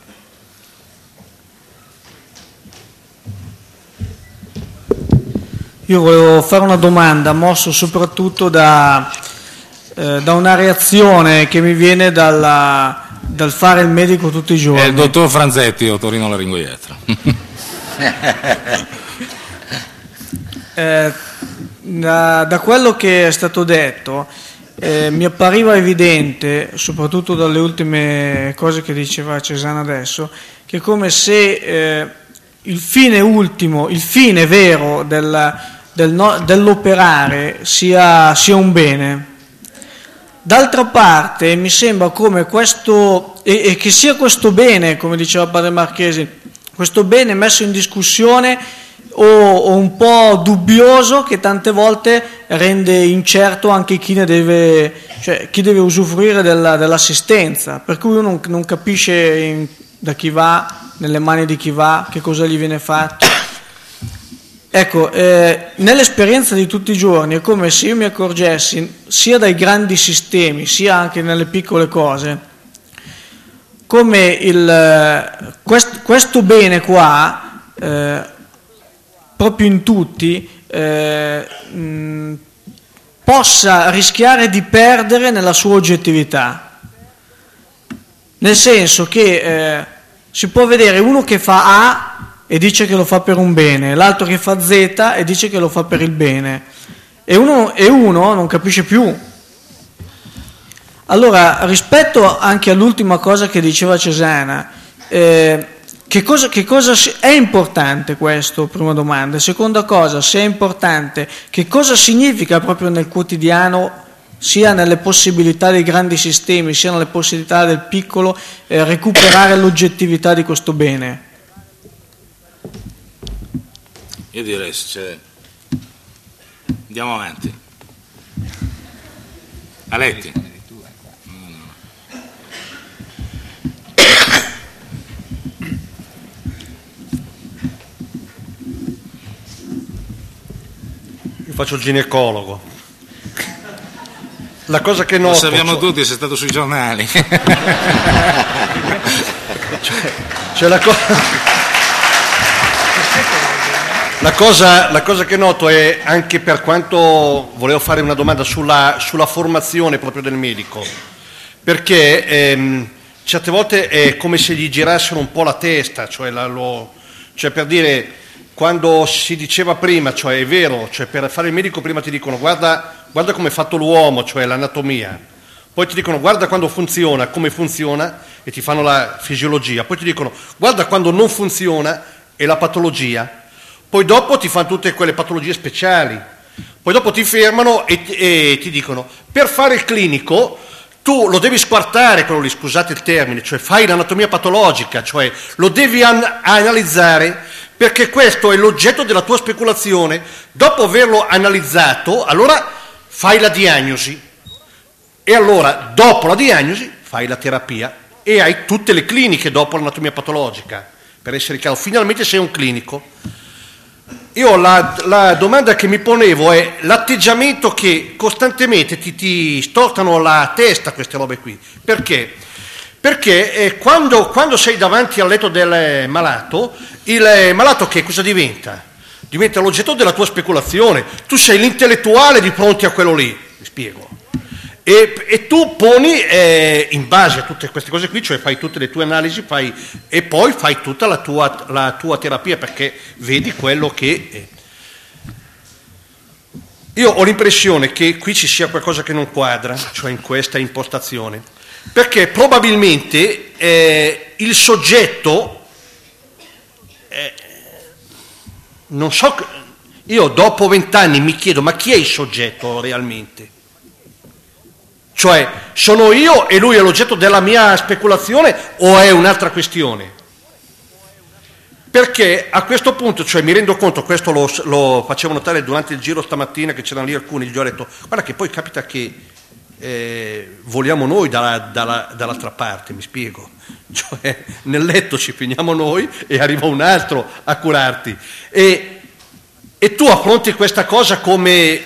Io volevo fare una domanda, mosso soprattutto da una reazione che mi viene dal fare il medico tutti i giorni.
È il dottor Franzetti, Torino Laringoietro.
Da quello che è stato detto, mi appariva evidente, soprattutto dalle ultime cose che diceva Cesana adesso, che è come se il fine ultimo, il fine vero dell'operare sia un bene. D'altra parte mi sembra come questo, e che sia questo bene, come diceva padre Marchesi, questo bene messo in discussione o un po' dubbioso, che tante volte rende incerto anche chi deve usufruire dell'assistenza, per cui uno non capisce da chi va, nelle mani di chi va, che cosa gli viene fatto. Ecco, nell'esperienza di tutti i giorni è come se io mi accorgessi, sia dai grandi sistemi, sia anche nelle piccole cose, come questo bene qua, proprio in tutti, possa rischiare di perdere nella sua oggettività. Nel senso che si può vedere uno che fa A e dice che lo fa per un bene, l'altro che fa Z e dice che lo fa per il bene, e uno non capisce più. Allora, rispetto anche all'ultima cosa che diceva Cesana, che cosa è importante questo? Prima domanda. Seconda cosa, se è importante, che cosa significa proprio nel quotidiano, sia nelle possibilità dei grandi sistemi, sia nelle possibilità del piccolo, recuperare l'oggettività di questo bene?
Io direi, andiamo avanti. Aletti.
Io faccio il ginecologo. La cosa che noto...
Lo sappiamo tutti, sei stato sui giornali.
C'è la cosa che noto è, anche per quanto volevo fare una domanda sulla formazione proprio del medico, perché certe volte è come se gli girassero un po' la testa, cioè, cioè per dire, quando si diceva prima, cioè è vero, cioè per fare il medico prima ti dicono guarda come è fatto l'uomo, cioè l'anatomia, poi ti dicono guarda quando funziona, come funziona, e ti fanno la fisiologia, poi ti dicono guarda quando non funziona e la patologia, poi dopo ti fanno tutte quelle patologie speciali, poi dopo ti fermano e ti dicono per fare il clinico tu lo devi squartare quello lì, scusate il termine, cioè fai l'anatomia patologica, cioè lo devi analizzare perché questo è l'oggetto della tua speculazione. Dopo averlo analizzato, allora fai la diagnosi e allora dopo la diagnosi fai la terapia e hai tutte le cliniche dopo l'anatomia patologica, per essere chiaro, finalmente sei un clinico. Io la domanda che mi ponevo è l'atteggiamento che costantemente ti stortano la testa queste robe qui. Perché? Perché quando sei davanti al letto del malato, il malato che cosa diventa? Diventa l'oggetto della tua speculazione. Tu sei l'intellettuale di fronte a quello lì, mi spiego. E tu poni in base a tutte queste cose qui, cioè fai tutte le tue analisi e poi fai tutta la tua terapia, perché vedi quello che io ho l'impressione che qui ci sia qualcosa che non quadra, cioè in questa impostazione, perché probabilmente il soggetto non so, io dopo 20 anni mi chiedo ma chi è il soggetto realmente? Cioè, sono io e lui è l'oggetto della mia speculazione o è un'altra questione? Perché a questo punto, cioè mi rendo conto, questo lo facevo notare durante il giro stamattina, che c'erano lì alcuni, gli ho detto, guarda che poi capita che voliamo noi dall'altra parte, mi spiego. Cioè, nel letto ci finiamo noi e arriva un altro a curarti. E tu affronti questa cosa come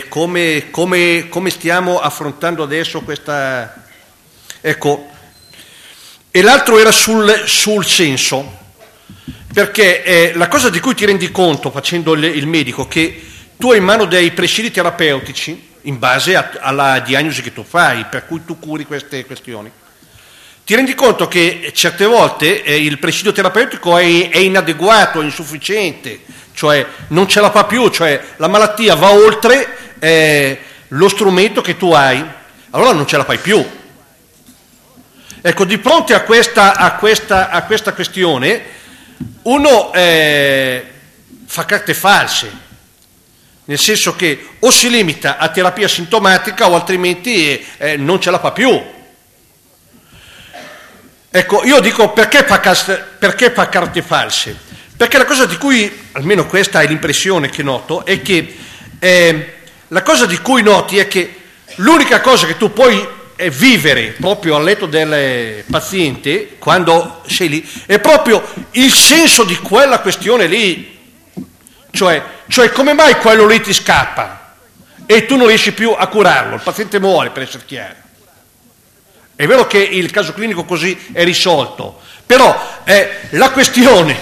stiamo affrontando adesso questa... Ecco, e l'altro era sul senso, perché la cosa di cui ti rendi conto facendo il medico, che tu hai in mano dei presidi terapeutici in base alla diagnosi che tu fai, per cui tu curi queste questioni. Ti rendi conto che certe volte il presidio terapeutico è inadeguato, è insufficiente, cioè non ce la fa più, cioè la malattia va oltre lo strumento che tu hai, allora non ce la fai più. Ecco, di fronte a questa questione uno fa carte false, nel senso che o si limita a terapia sintomatica o altrimenti non ce la fa più. Ecco, io dico perché fa carte false? Perché la cosa di cui, almeno questa è l'impressione che noto, è che la cosa di cui noti è che l'unica cosa che tu puoi vivere proprio al letto del paziente, quando sei lì, è proprio il senso di quella questione lì. Cioè come mai quello lì ti scappa e tu non riesci più a curarlo, il paziente muore, per essere chiaro. È vero che il caso clinico così è risolto, però la questione,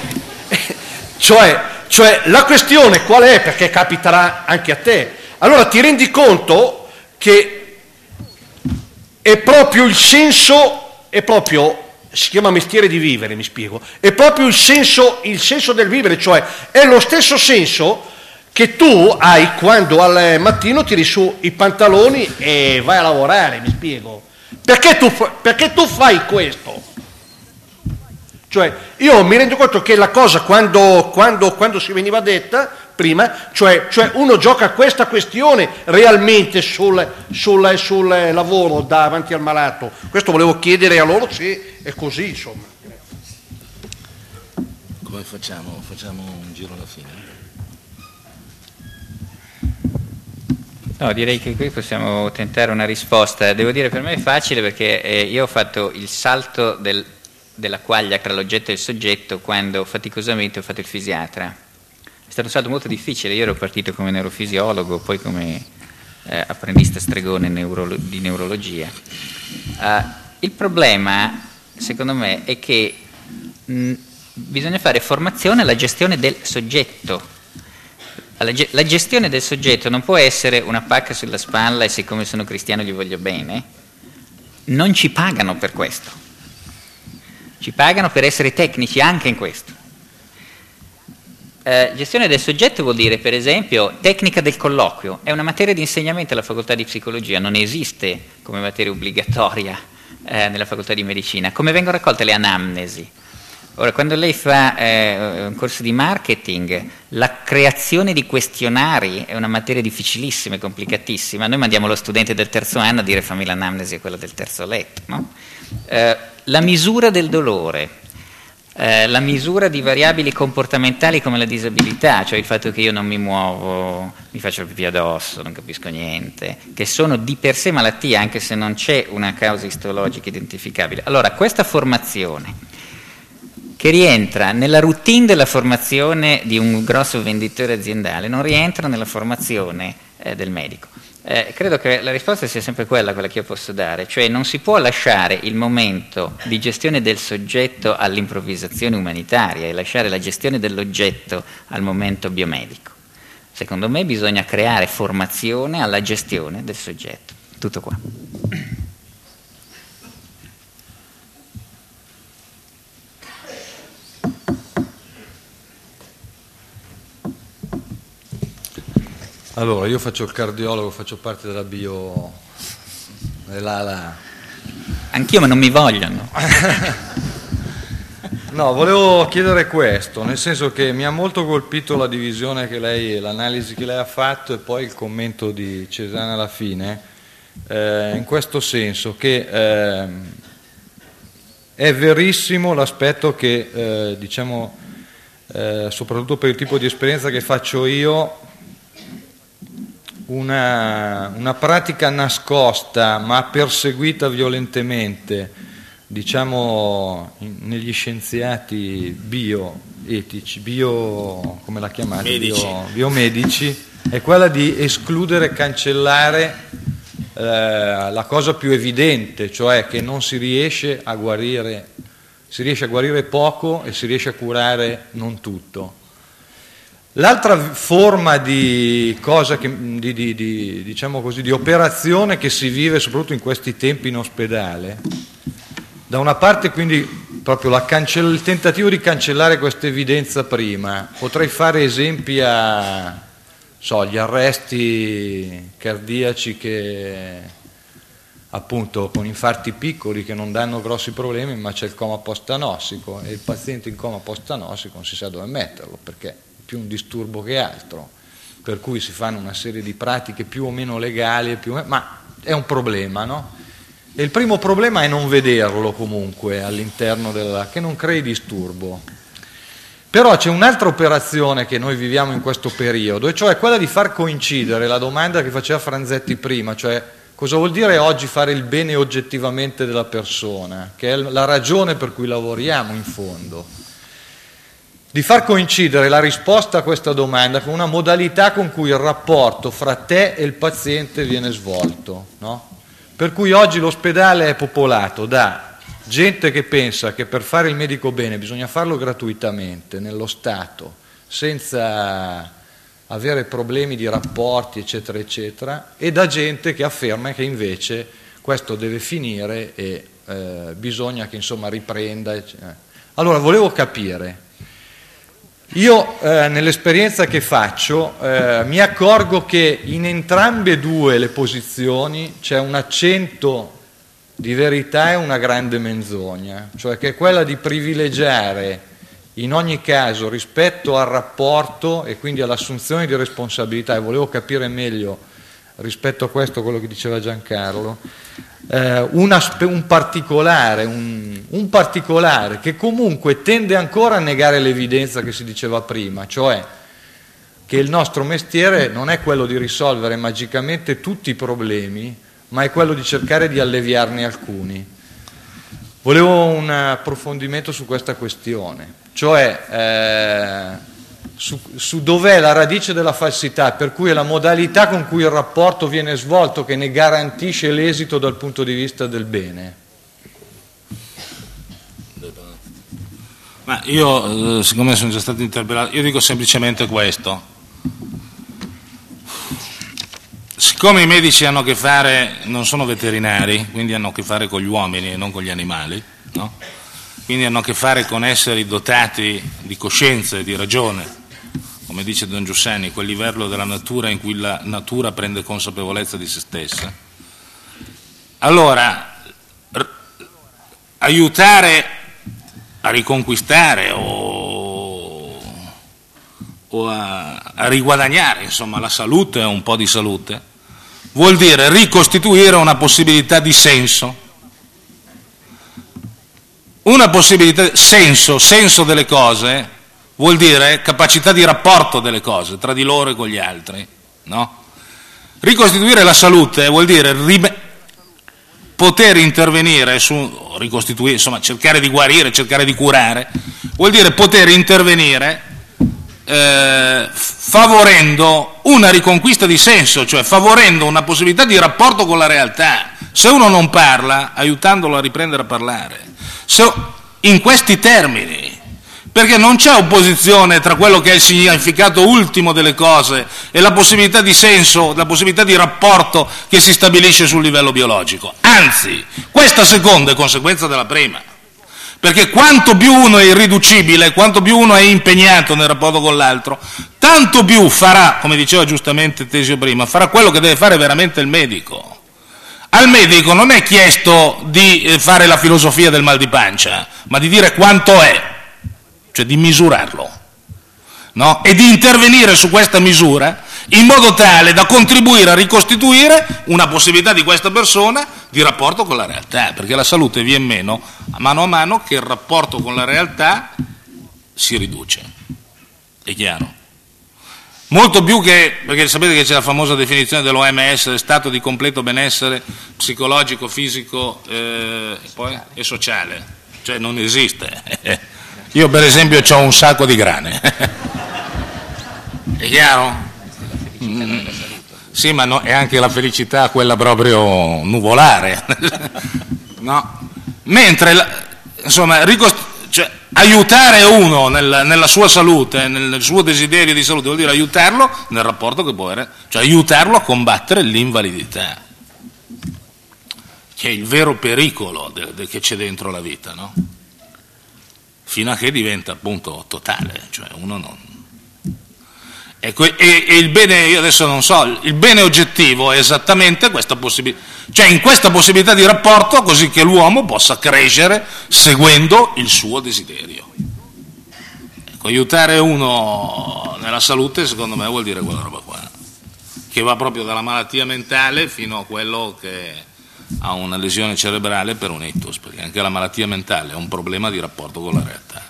cioè la questione qual è? Perché capiterà anche a te. Allora ti rendi conto che è proprio il senso, si chiama mestiere di vivere, mi spiego, è proprio il senso del vivere, cioè è lo stesso senso che tu hai quando al mattino tiri su i pantaloni e vai a lavorare, mi spiego. Perché tu fai questo? Cioè, io mi rendo conto che la cosa quando si veniva detta prima, cioè uno gioca questa questione realmente sul lavoro davanti al malato. Questo volevo chiedere a loro se è così, insomma.
Come facciamo? Facciamo un giro alla fine?
No, direi che qui possiamo tentare una risposta. Devo dire, per me è facile perché io ho fatto il salto della quaglia tra l'oggetto e il soggetto quando faticosamente ho fatto il fisiatra. È stato un salto molto difficile, io ero partito come neurofisiologo, poi come apprendista stregone di neurologia. Il problema, secondo me, è che bisogna fare formazione alla gestione del soggetto. La gestione del soggetto non può essere una pacca sulla spalla e siccome sono cristiano gli voglio bene. Non ci pagano per questo. ci pagano per essere tecnici anche in questo. Gestione del soggetto vuol dire, per esempio, tecnica del colloquio. È una materia di insegnamento alla facoltà di psicologia, non esiste come materia obbligatoria nella facoltà di medicina. Come vengono raccolte le anamnesi? Ora, quando lei fa un corso di marketing, la creazione di questionari è una materia difficilissima e complicatissima. Noi mandiamo lo studente del terzo anno a dire fammi l'anamnesi, è quella del terzo letto, no? La misura del dolore, la misura di variabili comportamentali come la disabilità, cioè il fatto che io non mi muovo, mi faccio il pipì addosso, non capisco niente, che sono di per sé malattie anche se non c'è una causa istologica identificabile. Allora, questa formazione che rientra nella routine della formazione di un grosso venditore aziendale non rientra nella formazione del medico. Credo che la risposta sia sempre quella che io posso dare, cioè non si può lasciare il momento di gestione del soggetto all'improvvisazione umanitaria e lasciare la gestione dell'oggetto al momento biomedico. Secondo me bisogna creare formazione alla gestione del soggetto. Tutto qua.
Allora, io faccio il cardiologo, faccio parte della bio...
Anch'io, ma non mi vogliono.
No, volevo chiedere questo, nel senso che mi ha molto colpito la divisione che lei, l'analisi che lei ha fatto e poi il commento di Cesana alla fine, in questo senso che è verissimo l'aspetto che, diciamo, soprattutto per il tipo di esperienza che faccio io, una pratica nascosta ma perseguita violentemente, diciamo, negli scienziati bioetici, come la chiamate? Biomedici, è quella di escludere, cancellare la cosa più evidente, cioè che non si riesce a guarire, si riesce a guarire poco e si riesce a curare non tutto. L'altra forma di cosa diciamo così, di operazione che si vive soprattutto in questi tempi in ospedale, da una parte quindi proprio il tentativo di cancellare questa evidenza prima, potrei fare esempi gli arresti cardiaci che appunto con infarti piccoli che non danno grossi problemi, ma c'è il coma post-anossico e il paziente in coma post-anossico non si sa dove metterlo perché più un disturbo che altro, per cui si fanno una serie di pratiche più o meno legali, ma è un problema, no? E il primo problema è non vederlo comunque all'interno che non crei disturbo. Però c'è un'altra operazione che noi viviamo in questo periodo, e cioè quella di far coincidere la domanda che faceva Franzetti prima, cioè cosa vuol dire oggi fare il bene oggettivamente della persona, che è la ragione per cui lavoriamo in fondo. Di far coincidere la risposta a questa domanda con una modalità con cui il rapporto fra te e il paziente viene svolto, no? Per cui oggi l'ospedale è popolato da gente che pensa che per fare il medico bene bisogna farlo gratuitamente, nello Stato, senza avere problemi di rapporti, eccetera, eccetera, e da gente che afferma che invece questo deve finire e bisogna che insomma riprenda. Eccetera. Allora, volevo capire. Io nell'esperienza che faccio mi accorgo che in entrambe e due le posizioni c'è un accento di verità e una grande menzogna, cioè che è quella di privilegiare in ogni caso rispetto al rapporto e quindi all'assunzione di responsabilità, e volevo capire meglio rispetto a questo quello che diceva Giancarlo, un particolare che comunque tende ancora a negare l'evidenza che si diceva prima, cioè che il nostro mestiere non è quello di risolvere magicamente tutti i problemi, ma è quello di cercare di alleviarne alcuni. Volevo un approfondimento su questa questione, cioè su dov'è la radice della falsità, per cui è la modalità con cui il rapporto viene svolto che ne garantisce l'esito dal punto di vista del bene.
Ma io, siccome sono già stato interpellato, io dico semplicemente questo. Siccome i medici hanno a che fare, non sono veterinari, quindi hanno a che fare con gli uomini e non con gli animali, no? quindi hanno a che fare con esseri dotati di coscienza e di ragione, come dice Don Giussani, quel livello della natura in cui la natura prende consapevolezza di se stessa. Allora, aiutare a riconquistare o a riguadagnare, insomma, la salute o un po' di salute, vuol dire ricostituire una possibilità di senso, una possibilità, senso delle cose, vuol dire capacità di rapporto delle cose tra di loro e con gli altri, no? Ricostituire la salute vuol dire poter intervenire su, ricostituire, insomma, cercare di guarire, cercare di curare, vuol dire poter intervenire favorendo una riconquista di senso, cioè favorendo una possibilità di rapporto con la realtà. Se uno non parla, aiutandolo a riprendere a parlare, in questi termini, perché non c'è opposizione tra quello che è il significato ultimo delle cose e la possibilità di senso, la possibilità di rapporto che si stabilisce sul livello biologico. Anzi, questa seconda è conseguenza della prima, perché quanto più uno è irriducibile, quanto più uno è impegnato nel rapporto con l'altro, tanto più farà, come diceva giustamente Tesio prima, farà quello che deve fare veramente il medico. Al medico non è chiesto di fare la filosofia del mal di pancia, ma di dire quanto è, cioè di misurarlo, no? E di intervenire su questa misura in modo tale da contribuire a ricostituire una possibilità di questa persona di rapporto con la realtà, perché la salute viene meno a mano che il rapporto con la realtà si riduce. È chiaro? Molto più che, perché sapete che c'è la famosa definizione dell'OMS, stato di completo benessere psicologico, fisico e sociale, cioè non esiste. Io per esempio ho un sacco di grane, è chiaro? Sì, ma no, è anche la felicità quella proprio nuvolare, no? Mentre, insomma, cioè, aiutare uno nella sua salute, nel suo desiderio di salute, vuol dire aiutarlo nel rapporto che può avere, cioè aiutarlo a combattere l'invalidità, che è il vero pericolo che c'è dentro la vita, no? Fino a che diventa appunto totale, cioè uno non... E il bene, io adesso non so, il bene oggettivo è esattamente questa possibilità, cioè in questa possibilità di rapporto, così che l'uomo possa crescere seguendo il suo desiderio. Ecco, aiutare uno nella salute secondo me vuol dire quella roba qua, che va proprio dalla malattia mentale fino a quello che ha una lesione cerebrale per un ictus, perché anche la malattia mentale è un problema di rapporto con la realtà.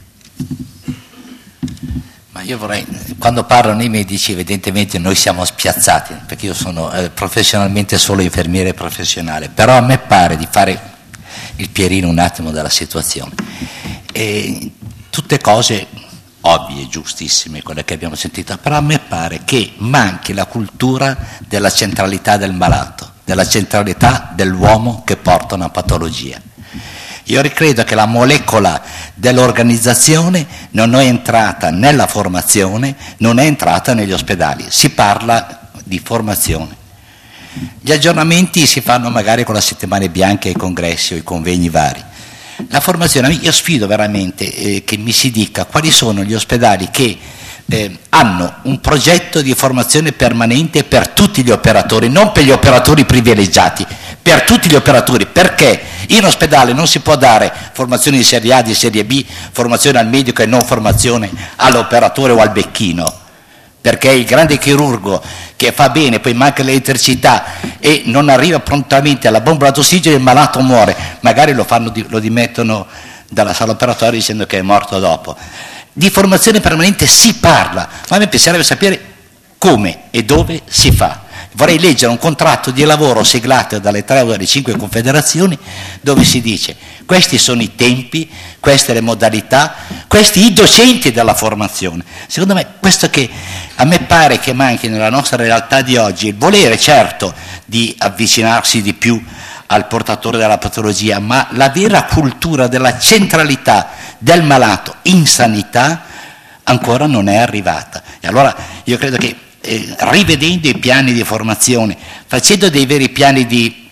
Ma io vorrei, quando parlano i medici, evidentemente noi siamo spiazzati, perché io sono professionalmente solo infermiere professionale, però a me pare di fare il Pierino un attimo della situazione. E tutte cose ovvie, giustissime, quelle che abbiamo sentito, però a me pare che manchi la cultura della centralità del malato, della centralità dell'uomo che porta una patologia. Io ricredo che la molecola dell'organizzazione non è entrata nella formazione, non è entrata negli ospedali. Si parla di formazione. Gli aggiornamenti si fanno magari con la settimane bianche, i congressi o i convegni vari. La formazione, io sfido veramente che mi si dica quali sono gli ospedali che hanno un progetto di formazione permanente per tutti gli operatori, non per gli operatori privilegiati, per tutti gli operatori, perché in ospedale non si può dare formazione di serie A, di serie B, formazione al medico e non formazione all'operatore o al becchino, perché il grande chirurgo che fa bene, poi manca l'elettricità e non arriva prontamente alla bombola d'ossigeno, il malato muore, magari lo dimettono dalla sala operatoria dicendo che è morto dopo. Di formazione permanente si parla, ma a me piacerebbe sapere come e dove si fa. Vorrei leggere un contratto di lavoro siglato dalle 3 o dalle 5 confederazioni dove si dice questi sono i tempi, queste le modalità, questi i docenti della formazione. Secondo me questo che a me pare che manchi nella nostra realtà di oggi, il volere certo di avvicinarsi di più al portatore della patologia, ma la vera cultura della centralità del malato in sanità ancora non è arrivata. E allora io credo che rivedendo i piani di formazione, facendo dei veri piani di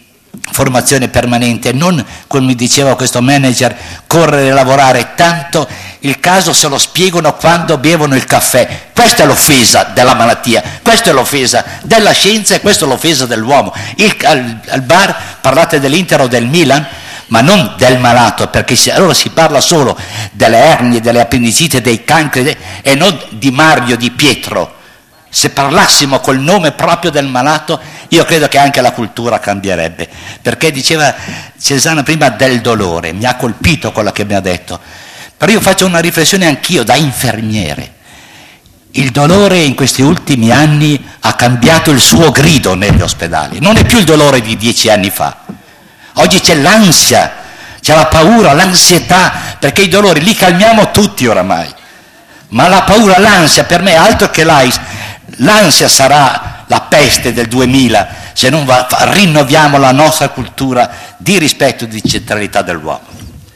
formazione permanente, non, come diceva questo manager, correre a lavorare, tanto il caso se lo spiegano quando bevono il caffè. Questa è l'offesa della malattia, questa è l'offesa della scienza e questa è l'offesa dell'uomo. Al bar parlate dell'Inter o del Milan, ma non del malato, perché allora si parla solo delle ernie, delle appendicite, dei cancri e non di Mario, di Pietro. Se parlassimo col nome proprio del malato, io credo che anche la cultura cambierebbe, perché diceva Cesana prima del dolore, mi ha colpito quello che mi ha detto, però io faccio una riflessione anch'io da infermiere. Il dolore in questi ultimi anni ha cambiato il suo grido negli ospedali, non è più il dolore di 10 anni fa. Oggi c'è l'ansia, c'è la paura, l'ansietà, perché i dolori li calmiamo tutti oramai, ma la paura, l'ansia per me è altro che l'ansia sarà la peste del 2000 se non rinnoviamo la nostra cultura di rispetto e di centralità dell'uomo.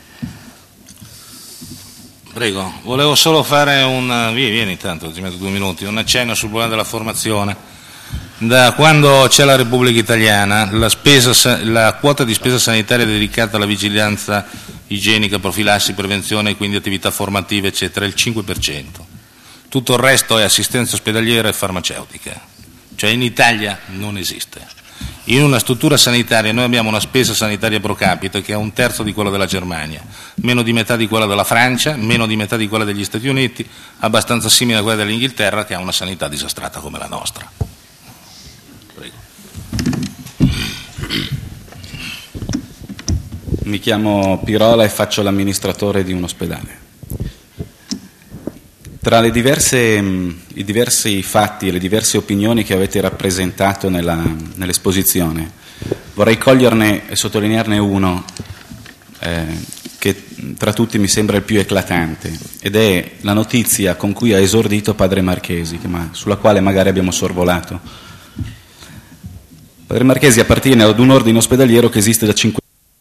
Prego, volevo solo fare vieni tanto, ti metto 2 minuti, un accenno sul problema della formazione. Da quando c'è la Repubblica Italiana, la quota di spesa sanitaria dedicata alla vigilanza igienica, profilassi, prevenzione, quindi attività formative, eccetera, è il 5%. Tutto il resto è assistenza ospedaliera e farmaceutica. Cioè in Italia non esiste. In una struttura sanitaria noi abbiamo una spesa sanitaria pro capite che è 1/3 di quella della Germania, meno di metà di quella della Francia, meno di metà di quella degli Stati Uniti, abbastanza simile a quella dell'Inghilterra, che ha una sanità disastrata come la nostra.
Mi chiamo Pirola e faccio l'amministratore di un ospedale. Tra i diversi fatti e le diverse opinioni che avete rappresentato nell'esposizione, vorrei coglierne e sottolinearne uno che tra tutti mi sembra il più eclatante, ed è la notizia con cui ha esordito padre Marchesi, sulla quale magari abbiamo sorvolato. Padre Marchesi appartiene ad un ordine ospedaliero che esiste da 5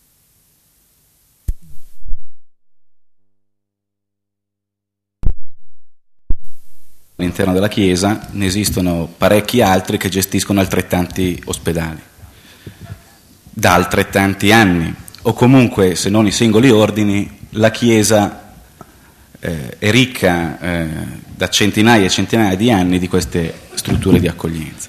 all'interno della Chiesa, ne esistono parecchi altri che gestiscono altrettanti ospedali da altrettanti anni, o comunque, se non i singoli ordini, la Chiesa è ricca da centinaia e centinaia di anni di queste strutture di accoglienza.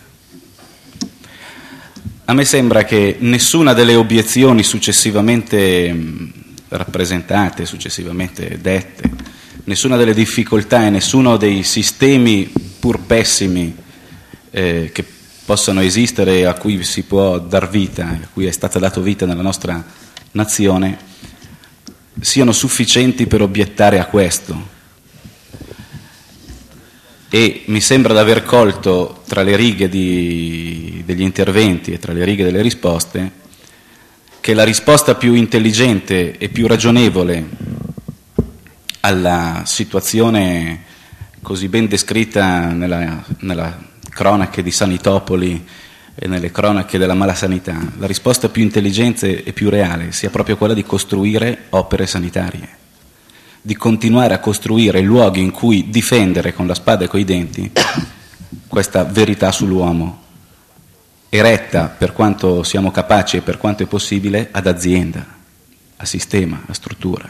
A me sembra che nessuna delle obiezioni successivamente rappresentate, successivamente dette, nessuna delle difficoltà e nessuno dei sistemi pur pessimi che possano esistere, a cui si può dar vita, a cui è stata data vita nella nostra nazione, siano sufficienti per obiettare a questo. E mi sembra di aver colto tra le righe degli interventi e tra le righe delle risposte che la risposta più intelligente e più ragionevole alla situazione così ben descritta nella cronache di Sanitopoli e nelle cronache della malasanità, la risposta più intelligente e più reale sia proprio quella di costruire opere sanitarie, di continuare a costruire luoghi in cui difendere con la spada e coi denti questa verità sull'uomo, eretta per quanto siamo capaci e per quanto è possibile ad azienda, a sistema, a struttura.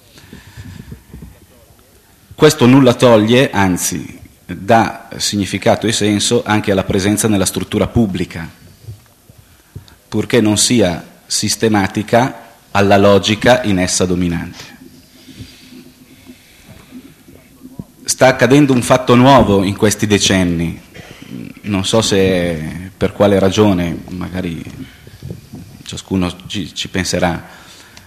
Questo nulla toglie, anzi dà significato e senso anche alla presenza nella struttura pubblica, purché non sia sistematica alla logica in essa dominante. Sta accadendo un fatto nuovo in questi decenni, non so se per quale ragione, magari ciascuno ci penserà,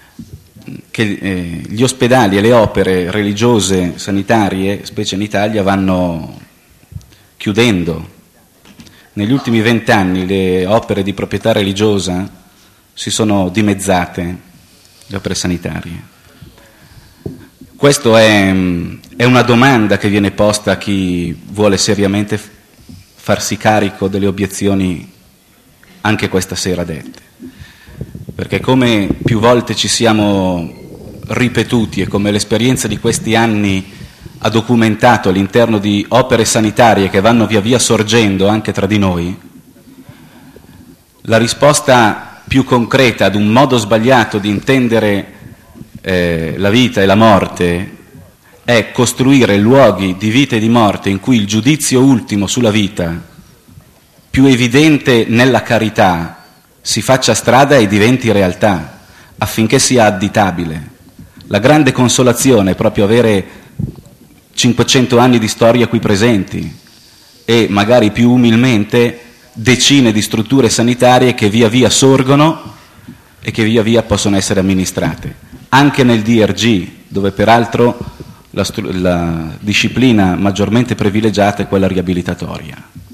che gli ospedali e le opere religiose sanitarie, specie in Italia, vanno chiudendo. Negli ultimi 20 anni le opere di proprietà religiosa si sono dimezzate, le opere sanitarie. Questa è una domanda che viene posta a chi vuole seriamente farsi carico delle obiezioni anche questa sera dette. Perché come più volte ci siamo ripetuti e come l'esperienza di questi anni ha documentato all'interno di opere sanitarie che vanno via via sorgendo anche tra di noi, la risposta più concreta ad un modo sbagliato di intendere la vita e la morte è costruire luoghi di vita e di morte in cui il giudizio ultimo sulla vita, più evidente nella carità, si faccia strada e diventi realtà, affinché sia additabile. La grande consolazione è proprio avere 500 anni di storia qui presenti e magari più umilmente decine di strutture sanitarie che via via sorgono e che via via possono essere amministrate. Anche nel DRG, dove peraltro la disciplina maggiormente privilegiata è quella riabilitatoria.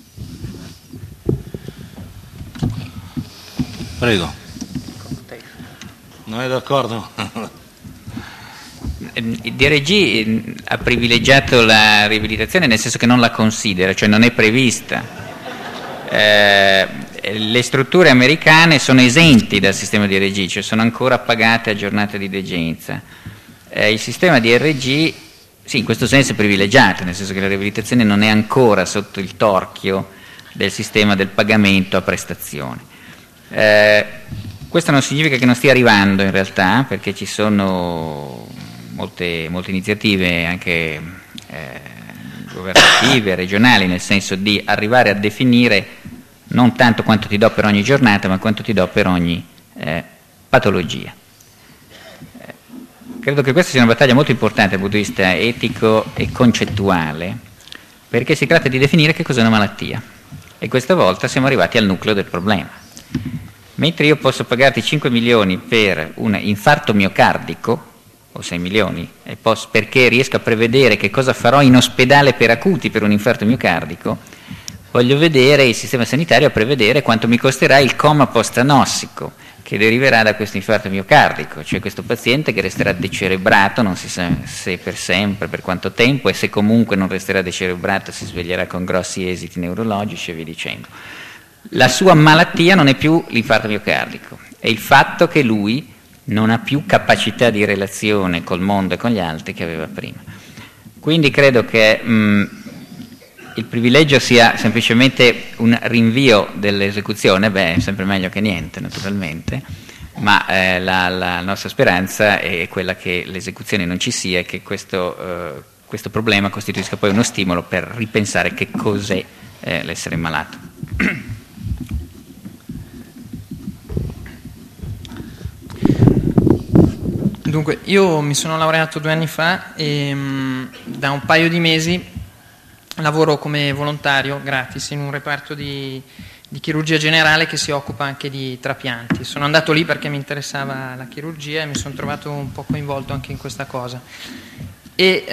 Prego. Non è d'accordo?
Il DRG ha privilegiato la riabilitazione nel senso che non la considera, cioè non è prevista. Le strutture americane sono esenti dal sistema DRG, cioè sono ancora pagate a giornata di degenza. Il sistema DRG, sì, in questo senso è privilegiato, nel senso che la riabilitazione non è ancora sotto il torchio del sistema del pagamento a prestazione. Questo non significa che non stia arrivando in realtà, perché ci sono molte iniziative anche governative, regionali, nel senso di arrivare a definire non tanto quanto ti do per ogni giornata, ma quanto ti do per ogni patologia. Credo che questa sia una battaglia molto importante dal punto di vista etico e concettuale, perché si tratta di definire che cos'è una malattia, e questa volta siamo arrivati al nucleo del problema. Mentre io posso pagarti 5 milioni per un infarto miocardico, o 6 milioni, perché riesco a prevedere che cosa farò in ospedale per acuti per un infarto miocardico, voglio vedere il sistema sanitario a prevedere quanto mi costerà il coma post-anossico che deriverà da questo infarto miocardico, cioè questo paziente che resterà decerebrato, non si sa se per sempre, per quanto tempo, e se comunque non resterà decerebrato si sveglierà con grossi esiti neurologici e via dicendo. La sua malattia non è più l'infarto miocardico, è il fatto che lui non ha più capacità di relazione col mondo e con gli altri che aveva prima. Quindi credo che il privilegio sia semplicemente un rinvio dell'esecuzione, è sempre meglio che niente naturalmente, ma la nostra speranza è quella che l'esecuzione non ci sia e che questo problema costituisca poi uno stimolo per ripensare che cos'è l'essere malato.
Dunque, io mi sono laureato 2 anni fa e da un paio di mesi lavoro come volontario gratis in un reparto di chirurgia generale che si occupa anche di trapianti. Sono andato lì perché mi interessava la chirurgia e mi sono trovato un po' coinvolto anche in questa cosa. E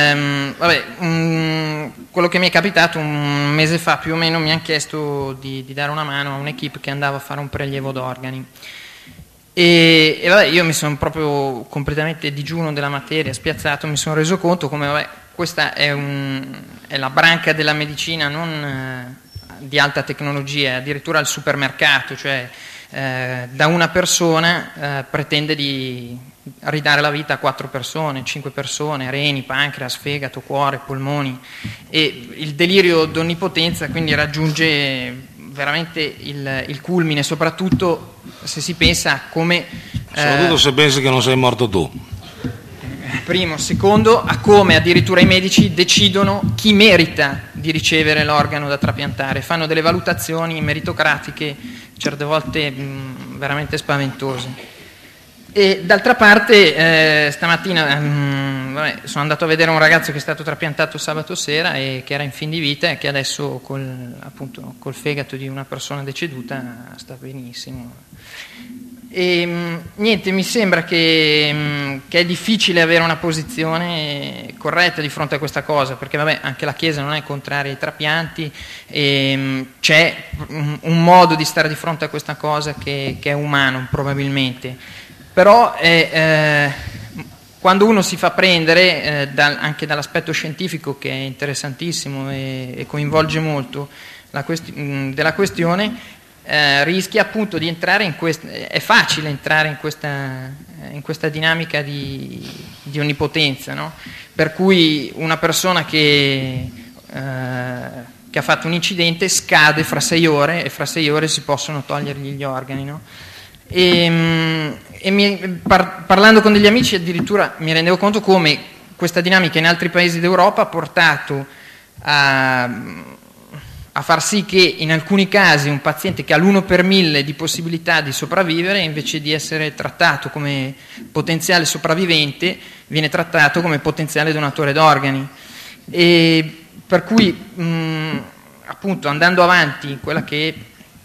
quello che mi è capitato un mese fa più o meno, mi hanno chiesto di dare una mano a un'equipe che andava a fare un prelievo d'organi. E io mi sono proprio completamente digiuno della materia, spiazzato, mi sono reso conto come questa è la branca della medicina non di alta tecnologia, addirittura al supermercato, cioè da una persona pretende di ridare la vita a 4 persone, 5 persone, reni, pancreas, fegato, cuore, polmoni, e il delirio d'onnipotenza quindi raggiunge veramente il culmine, soprattutto se si pensa a come...
Soprattutto se pensi che non sei morto tu.
Primo, secondo, a come addirittura i medici decidono chi merita di ricevere l'organo da trapiantare, fanno delle valutazioni meritocratiche certe volte veramente spaventose. E d'altra parte stamattina sono andato a vedere un ragazzo che è stato trapiantato sabato sera e che era in fin di vita e che adesso col fegato di una persona deceduta sta benissimo. E niente, mi sembra che è difficile avere una posizione corretta di fronte a questa cosa, perché anche la Chiesa non è contraria ai trapianti, e c'è un modo di stare di fronte a questa cosa che è umano probabilmente, però quando uno si fa prendere anche dall'aspetto scientifico, che è interessantissimo e coinvolge molto della questione, rischia appunto di entrare è facile entrare in questa dinamica di onnipotenza, no? Per cui una persona che ha fatto un incidente scade fra 6 ore e fra 6 ore si possono togliergli gli organi, no? Parlando con degli amici addirittura mi rendevo conto come questa dinamica in altri paesi d'Europa ha portato a far sì che in alcuni casi un paziente che ha l'1 per 1000 di possibilità di sopravvivere, invece di essere trattato come potenziale sopravvivente, viene trattato come potenziale donatore d'organi. E per cui appunto, andando avanti quella che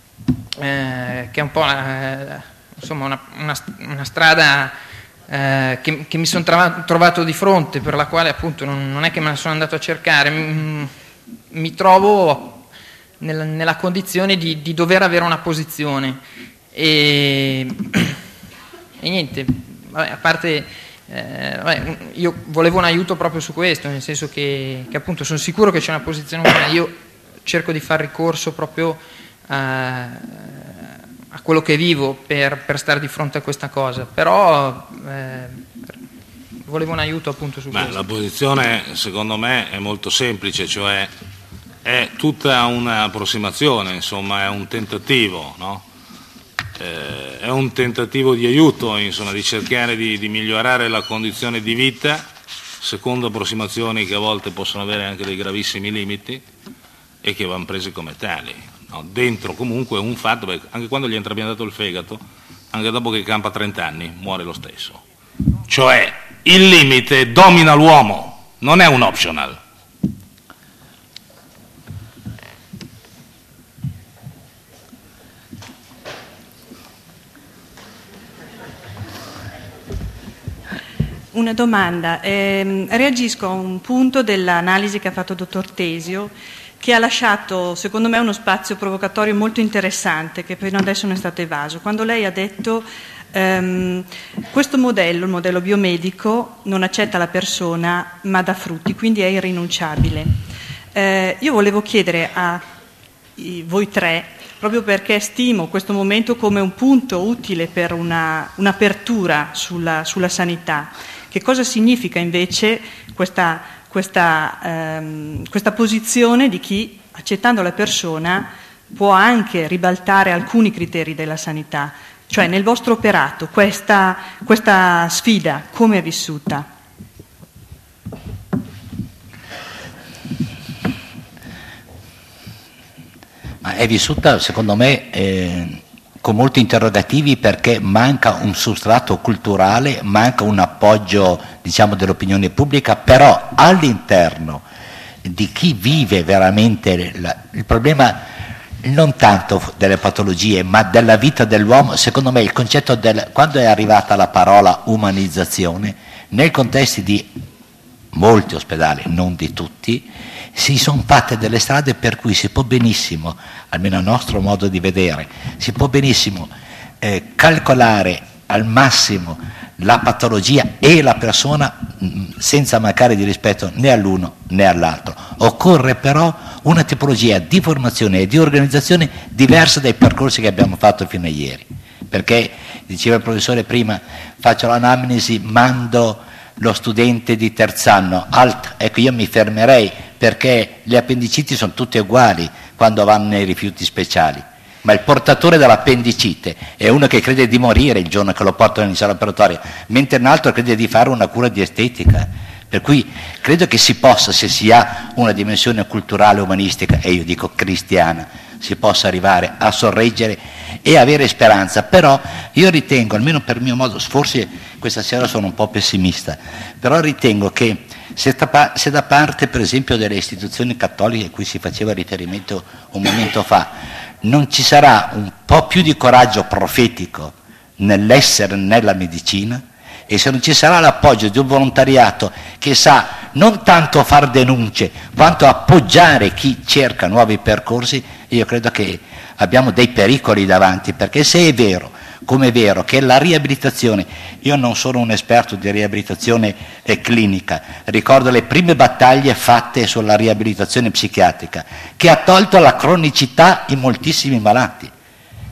è un po' insomma una strada che mi sono trovato di fronte, per la quale appunto non è che me la sono andato a cercare, mi trovo nella condizione di dover avere una posizione e niente, vabbè, a parte io volevo un aiuto proprio su questo, nel senso che appunto sono sicuro che c'è una posizione umana. Io cerco di far ricorso proprio a quello che vivo per stare di fronte a questa cosa, però volevo un aiuto appunto su questo.
La posizione secondo me è molto semplice, cioè è tutta un'approssimazione, insomma è un tentativo, no? È un tentativo di aiuto, insomma, di cercare di migliorare la condizione di vita secondo approssimazioni che a volte possono avere anche dei gravissimi limiti e che vanno presi come tali, no? Dentro comunque un fatto, perché anche quando gli è trapiantato il fegato, anche dopo che campa 30 anni muore lo stesso, cioè il limite domina l'uomo, non è un optional.
Una domanda, reagisco a un punto dell'analisi che ha fatto il dottor Tesio, che ha lasciato secondo me uno spazio provocatorio molto interessante che fino adesso non è stato evaso, quando lei ha detto questo modello, il modello biomedico, non accetta la persona ma dà frutti, quindi è irrinunciabile. Io volevo chiedere a voi tre, proprio perché stimo questo momento come un punto utile per un'apertura sulla sanità, che cosa significa invece questa posizione di chi, accettando la persona, può anche ribaltare alcuni criteri della sanità, cioè nel vostro operato questa sfida come è vissuta?
È vissuta secondo me con molti interrogativi, perché manca un sostrato culturale, manca un appoggio, diciamo, dell'opinione pubblica, però all'interno di chi vive veramente il problema non tanto delle patologie ma della vita dell'uomo. Secondo me il concetto quando è arrivata la parola umanizzazione nei contesti di molti ospedali, non di tutti, si sono fatte delle strade per cui si può benissimo, almeno a nostro modo di vedere, si può benissimo calcolare al massimo la patologia e la persona senza mancare di rispetto né all'uno né all'altro. Occorre però una tipologia di formazione e di organizzazione diversa dai percorsi che abbiamo fatto fino a ieri, perché diceva il professore prima, faccio l'anamnesi, mando lo studente di terz'anno, ecco, io mi fermerei, perché le appendiciti sono tutte uguali quando vanno nei rifiuti speciali, ma il portatore dell'appendicite è uno che crede di morire il giorno che lo portano in sala operatoria, mentre un altro crede di fare una cura di estetica. Per cui credo che si possa, se si ha una dimensione culturale, umanistica, e io dico cristiana, si possa arrivare a sorreggere e avere speranza. Però io ritengo, almeno per mio modo, forse questa sera sono un po' pessimista, però ritengo che se da parte per esempio delle istituzioni cattoliche a cui si faceva riferimento un momento fa non ci sarà un po' più di coraggio profetico nell'essere nella medicina, e se non ci sarà l'appoggio di un volontariato che sa non tanto far denunce quanto appoggiare chi cerca nuovi percorsi, io credo che abbiamo dei pericoli davanti, perché se è vero, come è vero che la riabilitazione, io non sono un esperto di riabilitazione clinica, ricordo le prime battaglie fatte sulla riabilitazione psichiatrica, che ha tolto la cronicità in moltissimi malati,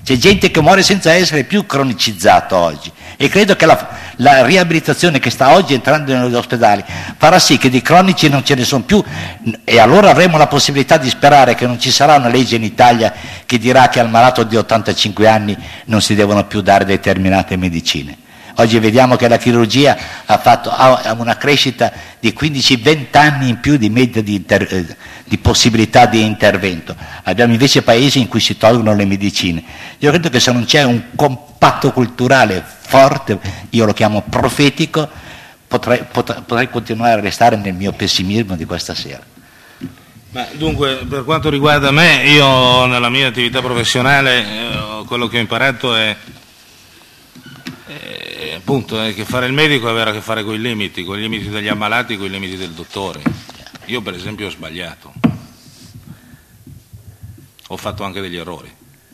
C'è gente che muore senza essere più cronicizzato oggi, e credo che la riabilitazione che sta oggi entrando negli ospedali farà sì che di cronici non ce ne sono più, e allora avremo la possibilità di sperare che non ci sarà una legge in Italia che dirà che al malato di 85 anni non si devono più dare determinate medicine. Oggi vediamo che la chirurgia ha una crescita di 15-20 anni in più di media di possibilità di intervento. Abbiamo invece paesi in cui si tolgono le medicine. Io credo che se non c'è un compatto culturale forte, io lo chiamo profetico, potrei continuare a restare nel mio pessimismo di questa sera.
Ma dunque, per quanto riguarda me, io nella mia attività professionale quello che ho imparato è appunto che fare il medico è avere a che fare con i limiti degli ammalati, con i limiti del dottore. Io per esempio ho sbagliato, ho fatto anche degli errori,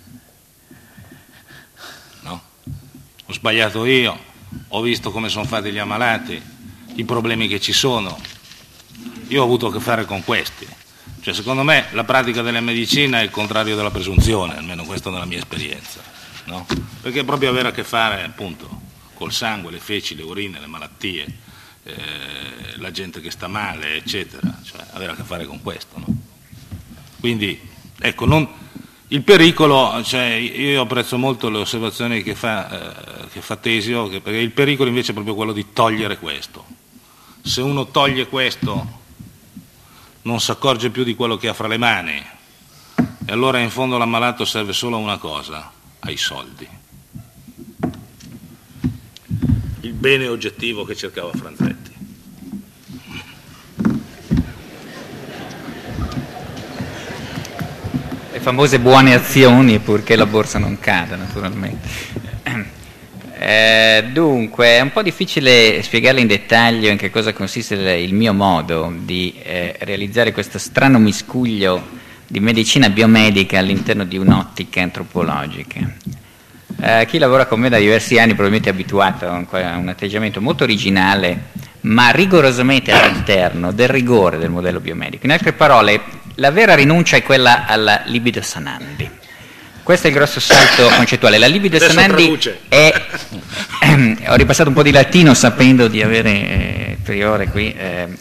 no? Ho sbagliato io, ho visto come sono fatti gli ammalati, i problemi che ci sono, io ho avuto a che fare con questi. Cioè, secondo me la pratica della medicina è il contrario della presunzione, almeno questa nella mia esperienza, no? Perché è proprio avere a che fare appunto col sangue, le feci, le urine, le malattie, la gente che sta male, eccetera, cioè avere a che fare con questo, no? Quindi, ecco, il pericolo, cioè io apprezzo molto le osservazioni che fa Tesio, perché il pericolo invece è proprio quello di togliere questo. Se uno toglie questo non si accorge più di quello che ha fra le mani, e allora in fondo l'ammalato serve solo a una cosa, ai soldi. Il bene oggettivo che cercava Franzetti.
Le famose buone azioni, purché la borsa non cada, naturalmente. Dunque, è un po' difficile spiegarle in dettaglio in che cosa consiste il mio modo di realizzare questo strano miscuglio di medicina biomedica all'interno di un'ottica antropologica. Chi lavora con me da diversi anni probabilmente è abituato a un atteggiamento molto originale, ma rigorosamente all'interno del rigore del modello biomedico. In altre parole, la vera rinuncia è quella alla libido sanandi. Questo è il grosso salto concettuale. La libido sanandi è... ho ripassato un po' di latino sapendo di avere Priore qui.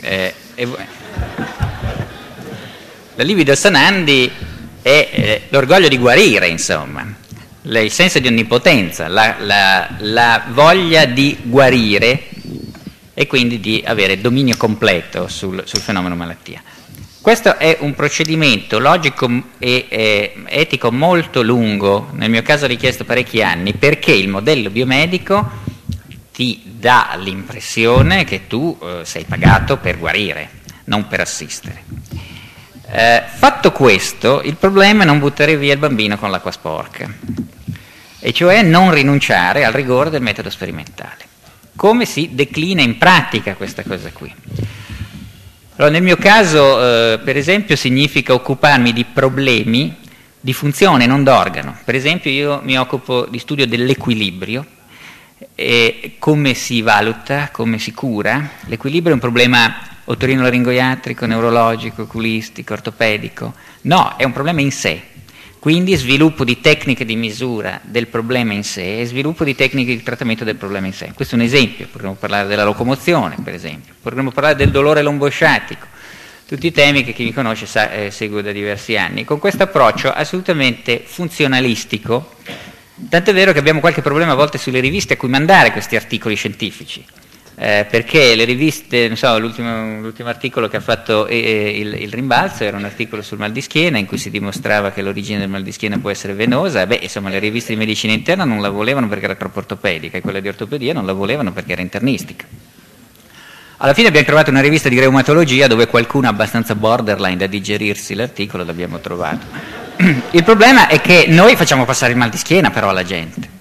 La libido sanandi è l'orgoglio di guarire, insomma. Il senso di onnipotenza, la voglia di guarire e quindi di avere dominio completo sul fenomeno malattia. Questo è un procedimento logico e etico molto lungo, nel mio caso ha richiesto parecchi anni, perché il modello biomedico ti dà l'impressione che tu sei pagato per guarire, non per assistere. Fatto questo, il problema è non buttare via il bambino con l'acqua sporca, e cioè non rinunciare al rigore del metodo sperimentale. Come si declina in pratica questa cosa qui? Allora, nel mio caso, per esempio, significa occuparmi di problemi di funzione, non d'organo. Per esempio, io mi occupo di studio dell'equilibrio, e come si valuta, come si cura. L'equilibrio è un problema otorino-laringoiatrico, neurologico, oculistico, ortopedico. No, è un problema in sé. Quindi sviluppo di tecniche di misura del problema in sé e sviluppo di tecniche di trattamento del problema in sé. Questo è un esempio, potremmo parlare della locomozione, per esempio, potremmo parlare del dolore lombosciatico, tutti temi che chi mi conosce segue da diversi anni. Con questo approccio assolutamente funzionalistico, tant'è vero che abbiamo qualche problema a volte sulle riviste a cui mandare questi articoli scientifici. Perché le riviste, non so, l'ultimo articolo che ha fatto il Rimbalzo era un articolo sul mal di schiena in cui si dimostrava che l'origine del mal di schiena può essere venosa. Insomma, le riviste di medicina interna non la volevano perché era troppo ortopedica, e quelle di ortopedia non la volevano perché era internistica. Alla fine abbiamo trovato una rivista di reumatologia dove qualcuno abbastanza borderline da digerirsi l'articolo l'abbiamo trovato. Il problema è che noi facciamo passare il mal di schiena però alla gente.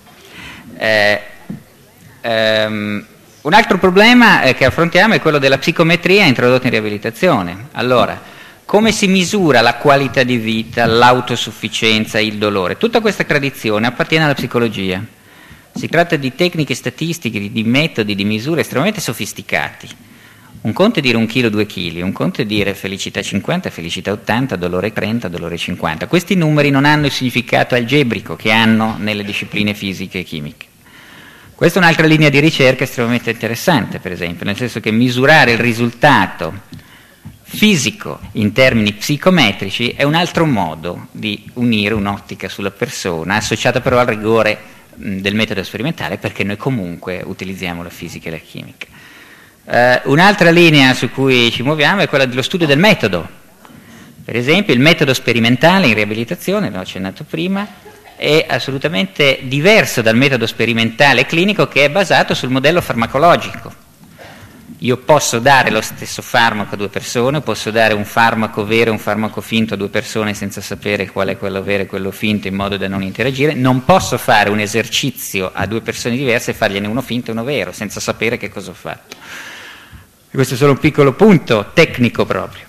Un altro problema che affrontiamo è quello della psicometria introdotta in riabilitazione. Allora, come si misura la qualità di vita, l'autosufficienza, il dolore? Tutta questa tradizione appartiene alla psicologia. Si tratta di tecniche statistiche, di metodi di misura estremamente sofisticati. Un conto è dire 1 chilo, 2 chili, un conto è dire felicità 50, felicità 80, dolore 30, dolore 50. Questi numeri non hanno il significato algebrico che hanno nelle discipline fisiche e chimiche. Questa è un'altra linea di ricerca estremamente interessante, per esempio, nel senso che misurare il risultato fisico in termini psicometrici è un altro modo di unire un'ottica sulla persona, associata però al rigore del metodo sperimentale, perché noi comunque utilizziamo la fisica e la chimica. Un'altra linea su cui ci muoviamo è quella dello studio del metodo. Per esempio, il metodo sperimentale in riabilitazione, l'ho accennato prima, è assolutamente diverso dal metodo sperimentale clinico, che è basato sul modello farmacologico. Io posso dare lo stesso farmaco a 2 persone, posso dare un farmaco vero e un farmaco finto a 2 persone senza sapere qual è quello vero e quello finto, in modo da non interagire. Non posso fare un esercizio a 2 persone diverse e fargliene uno finto e uno vero senza sapere che cosa ho fatto. E questo è solo un piccolo punto tecnico proprio.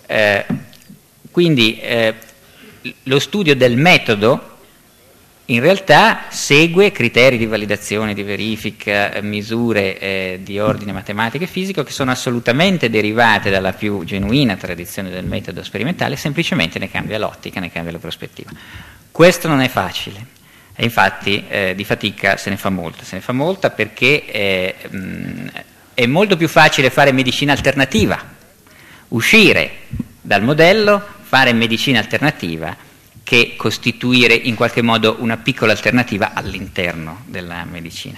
Quindi lo studio del metodo in realtà segue criteri di validazione, di verifica, misure di ordine matematico e fisico che sono assolutamente derivate dalla più genuina tradizione del metodo sperimentale, semplicemente ne cambia l'ottica, ne cambia la prospettiva. Questo non è facile e infatti di fatica se ne fa molta perché è molto più facile fare medicina alternativa, uscire dal modello, fare medicina alternativa, che costituire in qualche modo una piccola alternativa all'interno della medicina.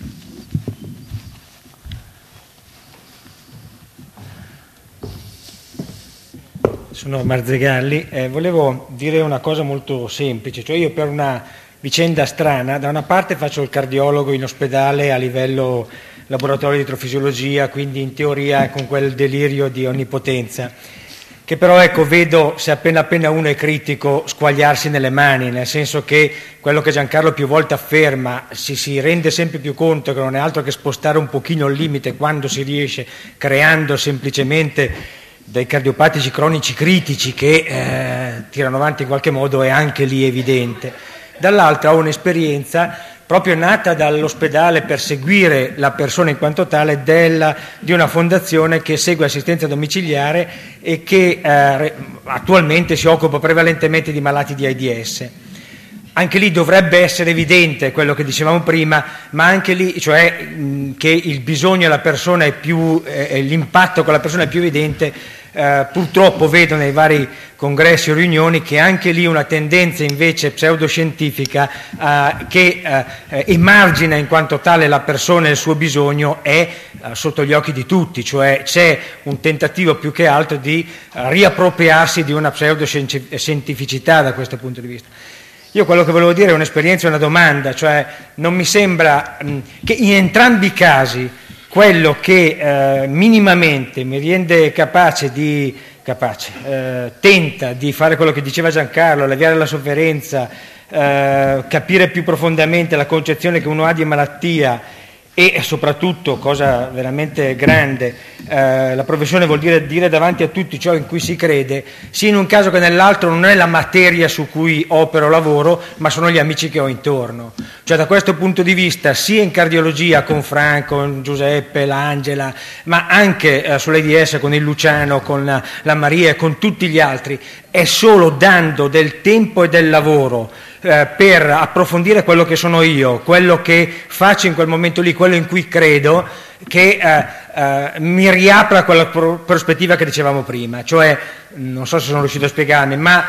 Sono Marzegalli, volevo dire una cosa molto semplice, cioè io per una vicenda strana, da una parte faccio il cardiologo in ospedale a livello laboratorio di idrofisiologia, quindi in teoria con quel delirio di onnipotenza, che però ecco vedo, se appena uno è critico, squagliarsi nelle mani, nel senso che quello che Giancarlo più volte afferma si rende sempre più conto che non è altro che spostare un pochino il limite quando si riesce, creando semplicemente dei cardiopatici cronici critici che tirano avanti in qualche modo, è anche lì evidente. Dall'altra ho un'esperienza proprio nata dall'ospedale per seguire la persona in quanto tale di una fondazione che segue assistenza domiciliare e che attualmente si occupa prevalentemente di malati di AIDS. Anche lì dovrebbe essere evidente quello che dicevamo prima, ma anche lì, cioè che il bisogno della persona è più, l'impatto con la persona è più evidente. Purtroppo vedo nei vari congressi o riunioni che anche lì una tendenza invece pseudoscientifica che emargina in quanto tale la persona e il suo bisogno è sotto gli occhi di tutti, cioè c'è un tentativo più che altro di riappropriarsi di una pseudoscientificità da questo punto di vista. Io quello che volevo dire è un'esperienza e una domanda, cioè non mi sembra che in entrambi i casi quello che minimamente mi rende tenta di fare quello che diceva Giancarlo, alleviare la sofferenza, capire più profondamente la concezione che uno ha di malattia e soprattutto, cosa veramente grande, la professione vuol dire davanti a tutti ciò in cui si crede, sia in un caso che nell'altro non è la materia su cui opero o lavoro, ma sono gli amici che ho intorno. Cioè da questo punto di vista, sia in cardiologia con Franco, con Giuseppe, l'Angela, ma anche sull'AIDS con il Luciano, con la Maria e con tutti gli altri, è solo dando del tempo e del lavoro per approfondire quello che sono io, quello che faccio in quel momento lì, quello in cui credo, che mi riapra quella prospettiva che dicevamo prima. Cioè, non so se sono riuscito a spiegarmi, ma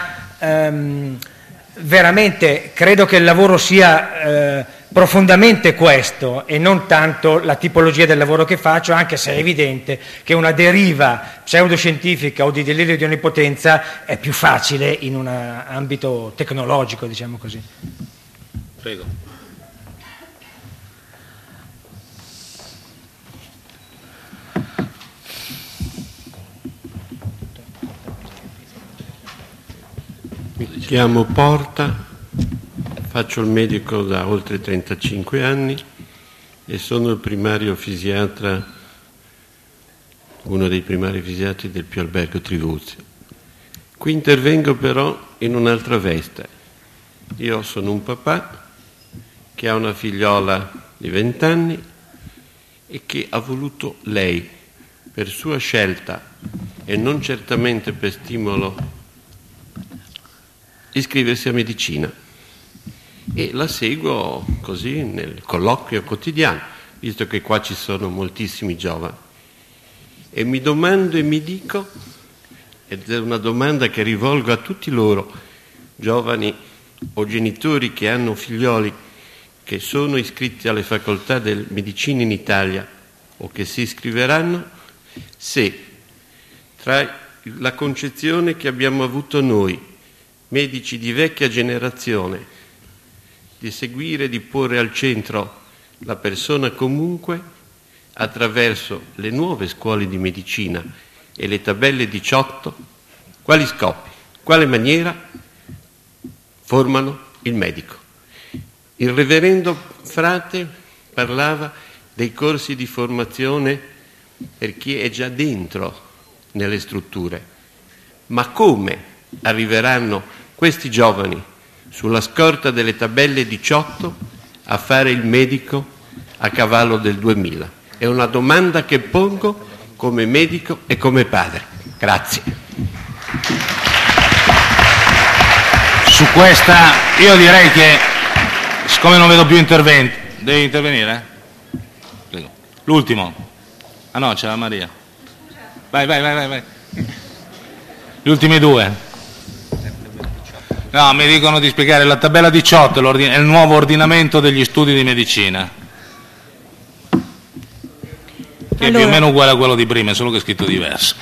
veramente credo che il lavoro sia profondamente questo e non tanto la tipologia del lavoro che faccio, anche se è evidente che una deriva pseudoscientifica o di delirio di onnipotenza è più facile in un ambito tecnologico, diciamo così.
Prego.
Mi chiamo Porta, faccio il medico da oltre 35 anni e sono il primario fisiatra, uno dei primari fisiatri del Pio Albergo Trivulzio. Qui intervengo però in un'altra veste. Io sono un papà che ha una figliola di 20 anni e che ha voluto lei per sua scelta e non certamente per stimolo, iscriversi a medicina. E la seguo così nel colloquio quotidiano, visto che qua ci sono moltissimi giovani. E mi domando e mi dico, ed è una domanda che rivolgo a tutti loro, giovani o genitori che hanno figlioli che sono iscritti alle facoltà di medicina in Italia o che si iscriveranno, se tra la concezione che abbiamo avuto noi, medici di vecchia generazione, di seguire, di porre al centro la persona comunque attraverso le nuove scuole di medicina e le tabelle 18, quali scopi, quale maniera formano il medico. Il reverendo frate parlava dei corsi di formazione per chi è già dentro nelle strutture, ma come arriveranno questi giovani sulla scorta delle tabelle 18 a fare il medico a cavallo del 2000? È una domanda che pongo come medico e come padre. Grazie.
Su questa io direi che, siccome non vedo più interventi, devi intervenire? Prego. L'ultimo. Ah no, c'è la Maria. Vai. Gli ultimi due. No, mi dicono di spiegare la tabella 18, è il nuovo ordinamento degli studi di medicina, che è più o meno uguale a quello di prima, solo che è scritto diverso.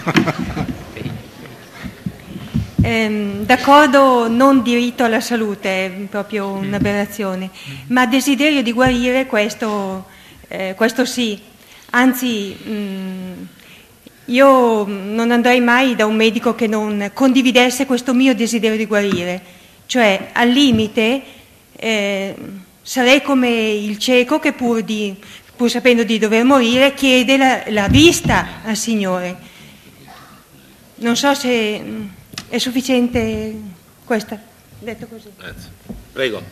D'accordo, non diritto alla salute, è proprio un'aberrazione, ma desiderio di guarire, questo sì. Anzi, io non andrei mai da un medico che non condividesse questo mio desiderio di guarire, cioè al limite sarei come il cieco che pur sapendo di dover morire chiede la vista al Signore. Non so se è sufficiente questa, detto così.
Grazie. Prego.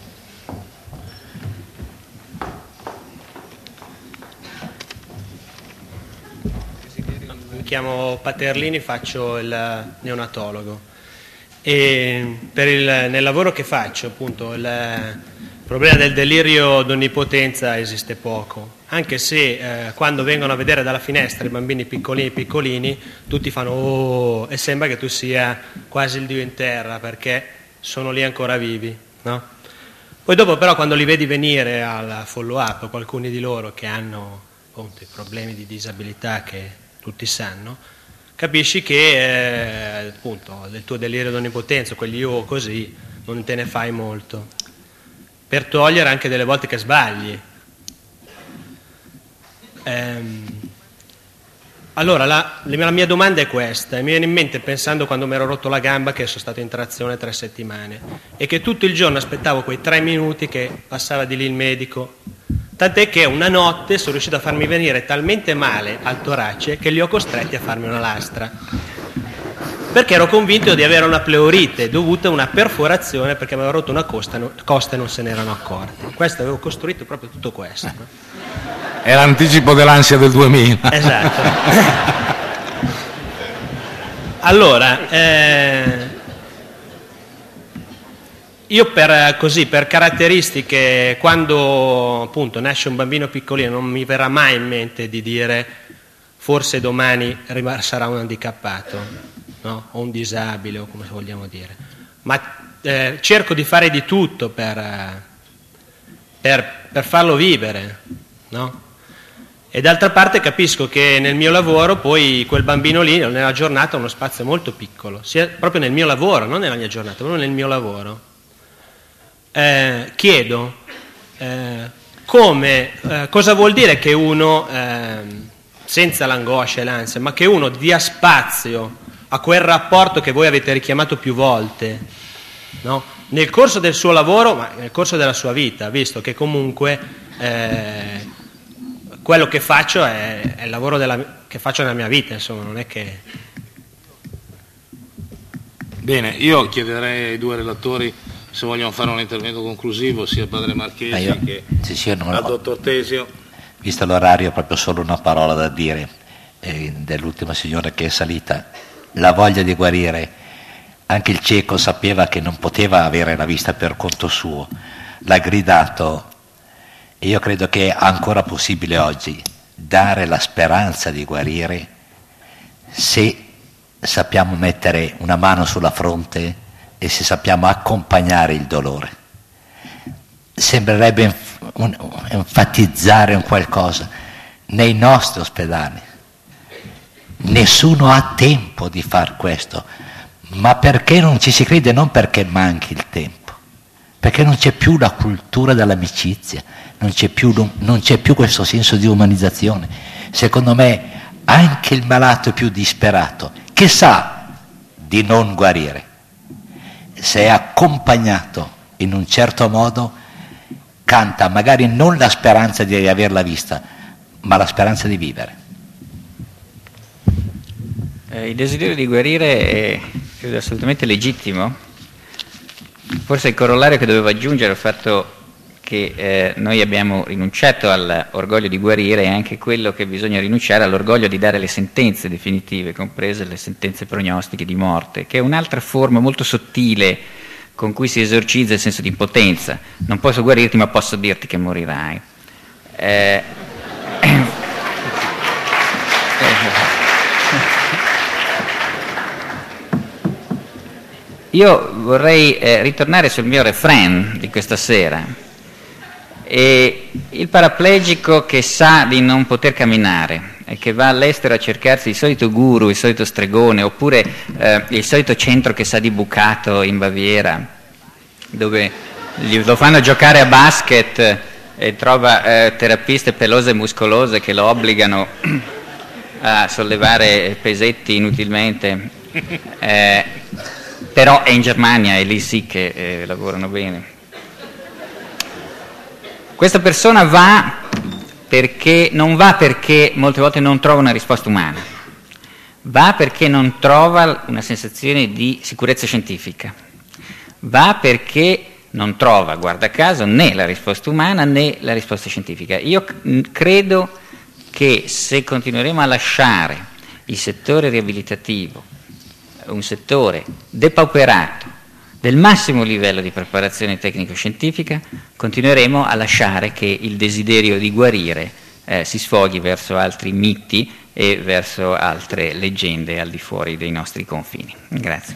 Mi chiamo Paterlini, faccio il neonatologo e nel lavoro che faccio, appunto, il problema del delirio d'onnipotenza esiste poco, anche se quando vengono a vedere dalla finestra i bambini piccolini tutti fanno oh, e sembra che tu sia quasi il Dio in terra perché sono lì ancora vivi, no? Poi dopo però quando li vedi venire al follow up, alcuni di loro che hanno appunto i problemi di disabilità che tutti sanno, capisci che appunto del tuo delirio d'onnipotenza, quegli io così, non te ne fai molto, per togliere anche delle volte che sbagli. Allora la mia domanda è questa, e mi viene in mente pensando quando mi ero rotto la gamba che sono stato in trazione 3 settimane e che tutto il giorno aspettavo quei 3 minuti che passava di lì il medico, tant'è che una notte sono riuscito a farmi venire talmente male al torace che li ho costretti a farmi una lastra, perché ero convinto di avere una pleurite dovuta a una perforazione perché mi avevo rotto una costa e non se ne erano accorti. Questo avevo costruito proprio tutto questo, no?
È l'anticipo dell'ansia del 2000.
Esatto. Allora, io per caratteristiche, quando appunto nasce un bambino piccolino, non mi verrà mai in mente di dire forse domani sarà un handicappato, no? O un disabile, o come vogliamo dire. Ma cerco di fare di tutto per farlo vivere, no? E d'altra parte capisco che nel mio lavoro poi quel bambino lì nella giornata ha uno spazio molto piccolo, sia proprio nel mio lavoro, non nella mia giornata, proprio nel mio lavoro. Chiedo cosa vuol dire che uno, senza l'angoscia e l'ansia, ma che uno dia spazio a quel rapporto che voi avete richiamato più volte, no? Nel corso del suo lavoro, ma nel corso della sua vita, visto che comunque quello che faccio è il lavoro che faccio nella mia vita, insomma, non è che...
Bene, io chiederei ai due relatori se vogliono fare un intervento conclusivo, sia padre Marchesi che al dottor Tesio.
Visto l'orario, proprio solo una parola da dire. dell'ultima signora che è salita, la voglia di guarire. Anche il cieco sapeva che non poteva avere la vista per conto suo, l'ha gridato, e io credo che è ancora possibile oggi dare la speranza di guarire se sappiamo mettere una mano sulla fronte e se sappiamo accompagnare il dolore. Sembrerebbe enfatizzare un qualcosa. Nei nostri ospedali nessuno ha tempo di far questo, ma perché non ci si crede? Non perché manchi il tempo, perché non c'è più la cultura dell'amicizia, non c'è più questo senso di umanizzazione. Secondo me anche il malato più disperato, che sa di non guarire, se è accompagnato in un certo modo, canta magari non la speranza di averla vista, ma la speranza di vivere.
Il desiderio di guarire è credo assolutamente legittimo. Forse il corollario che dovevo aggiungere è il fatto che noi abbiamo rinunciato all'orgoglio di guarire è anche quello che bisogna rinunciare all'orgoglio di dare le sentenze definitive, comprese le sentenze prognostiche di morte, che è un'altra forma molto sottile con cui si esorcizza il senso di impotenza. Non posso guarirti, ma posso dirti che morirai. Io vorrei ritornare sul mio refrain di questa sera. E il paraplegico che sa di non poter camminare e che va all'estero a cercarsi il solito guru, il solito stregone, oppure il solito centro che sa di bucato in Baviera, dove lo fanno giocare a basket e trova terapiste pelose e muscolose che lo obbligano a sollevare pesetti inutilmente, però è in Germania e lì sì che lavorano bene. Questa persona non va perché molte volte non trova una risposta umana, va perché non trova una sensazione di sicurezza scientifica, va perché non trova, guarda caso, né la risposta umana né la risposta scientifica. Io credo che se continueremo a lasciare il settore riabilitativo, un settore depauperato, del massimo livello di preparazione tecnico-scientifica, continueremo a lasciare che il desiderio di guarire si sfoghi verso altri miti e verso altre leggende al di fuori dei nostri confini. Grazie.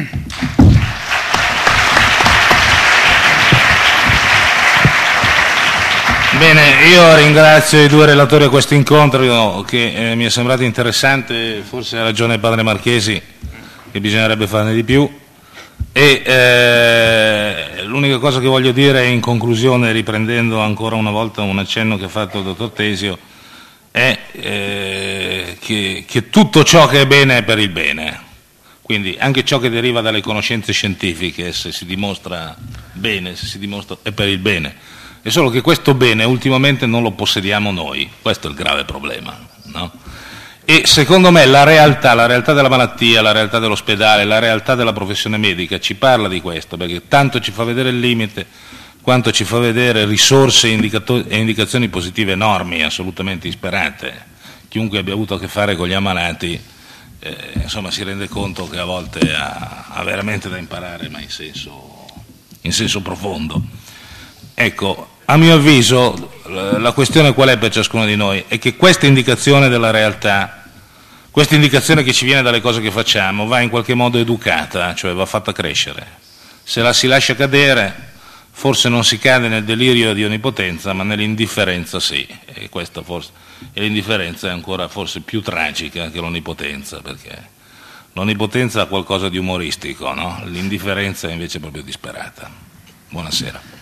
Bene, io ringrazio i due relatori a questo incontro che mi è sembrato interessante, forse ha ragione il padre Marchesi che bisognerebbe farne di più. E l'unica cosa che voglio dire in conclusione, riprendendo ancora una volta un accenno che ha fatto il dottor Tesio, è che tutto ciò che è bene è per il bene, quindi anche ciò che deriva dalle conoscenze scientifiche, se si dimostra bene, se si dimostra è per il bene, è solo che questo bene ultimamente non lo possediamo noi, questo è il grave problema, no? E secondo me la realtà della malattia, la realtà dell'ospedale, la realtà della professione medica ci parla di questo, perché tanto ci fa vedere il limite quanto ci fa vedere risorse e indicazioni positive enormi, assolutamente disperate. Chiunque abbia avuto a che fare con gli ammalati insomma si rende conto che a volte ha veramente da imparare, ma in senso profondo. Ecco, a mio avviso la questione qual è per ciascuno di noi? È che questa indicazione della realtà, questa indicazione che ci viene dalle cose che facciamo, va in qualche modo educata, cioè va fatta crescere. Se la si lascia cadere, forse non si cade nel delirio di onnipotenza, ma nell'indifferenza sì, e questa forse, e l'indifferenza è ancora forse più tragica che l'onnipotenza, perché l'onnipotenza ha qualcosa di umoristico, no? L'indifferenza è invece proprio disperata. Buonasera.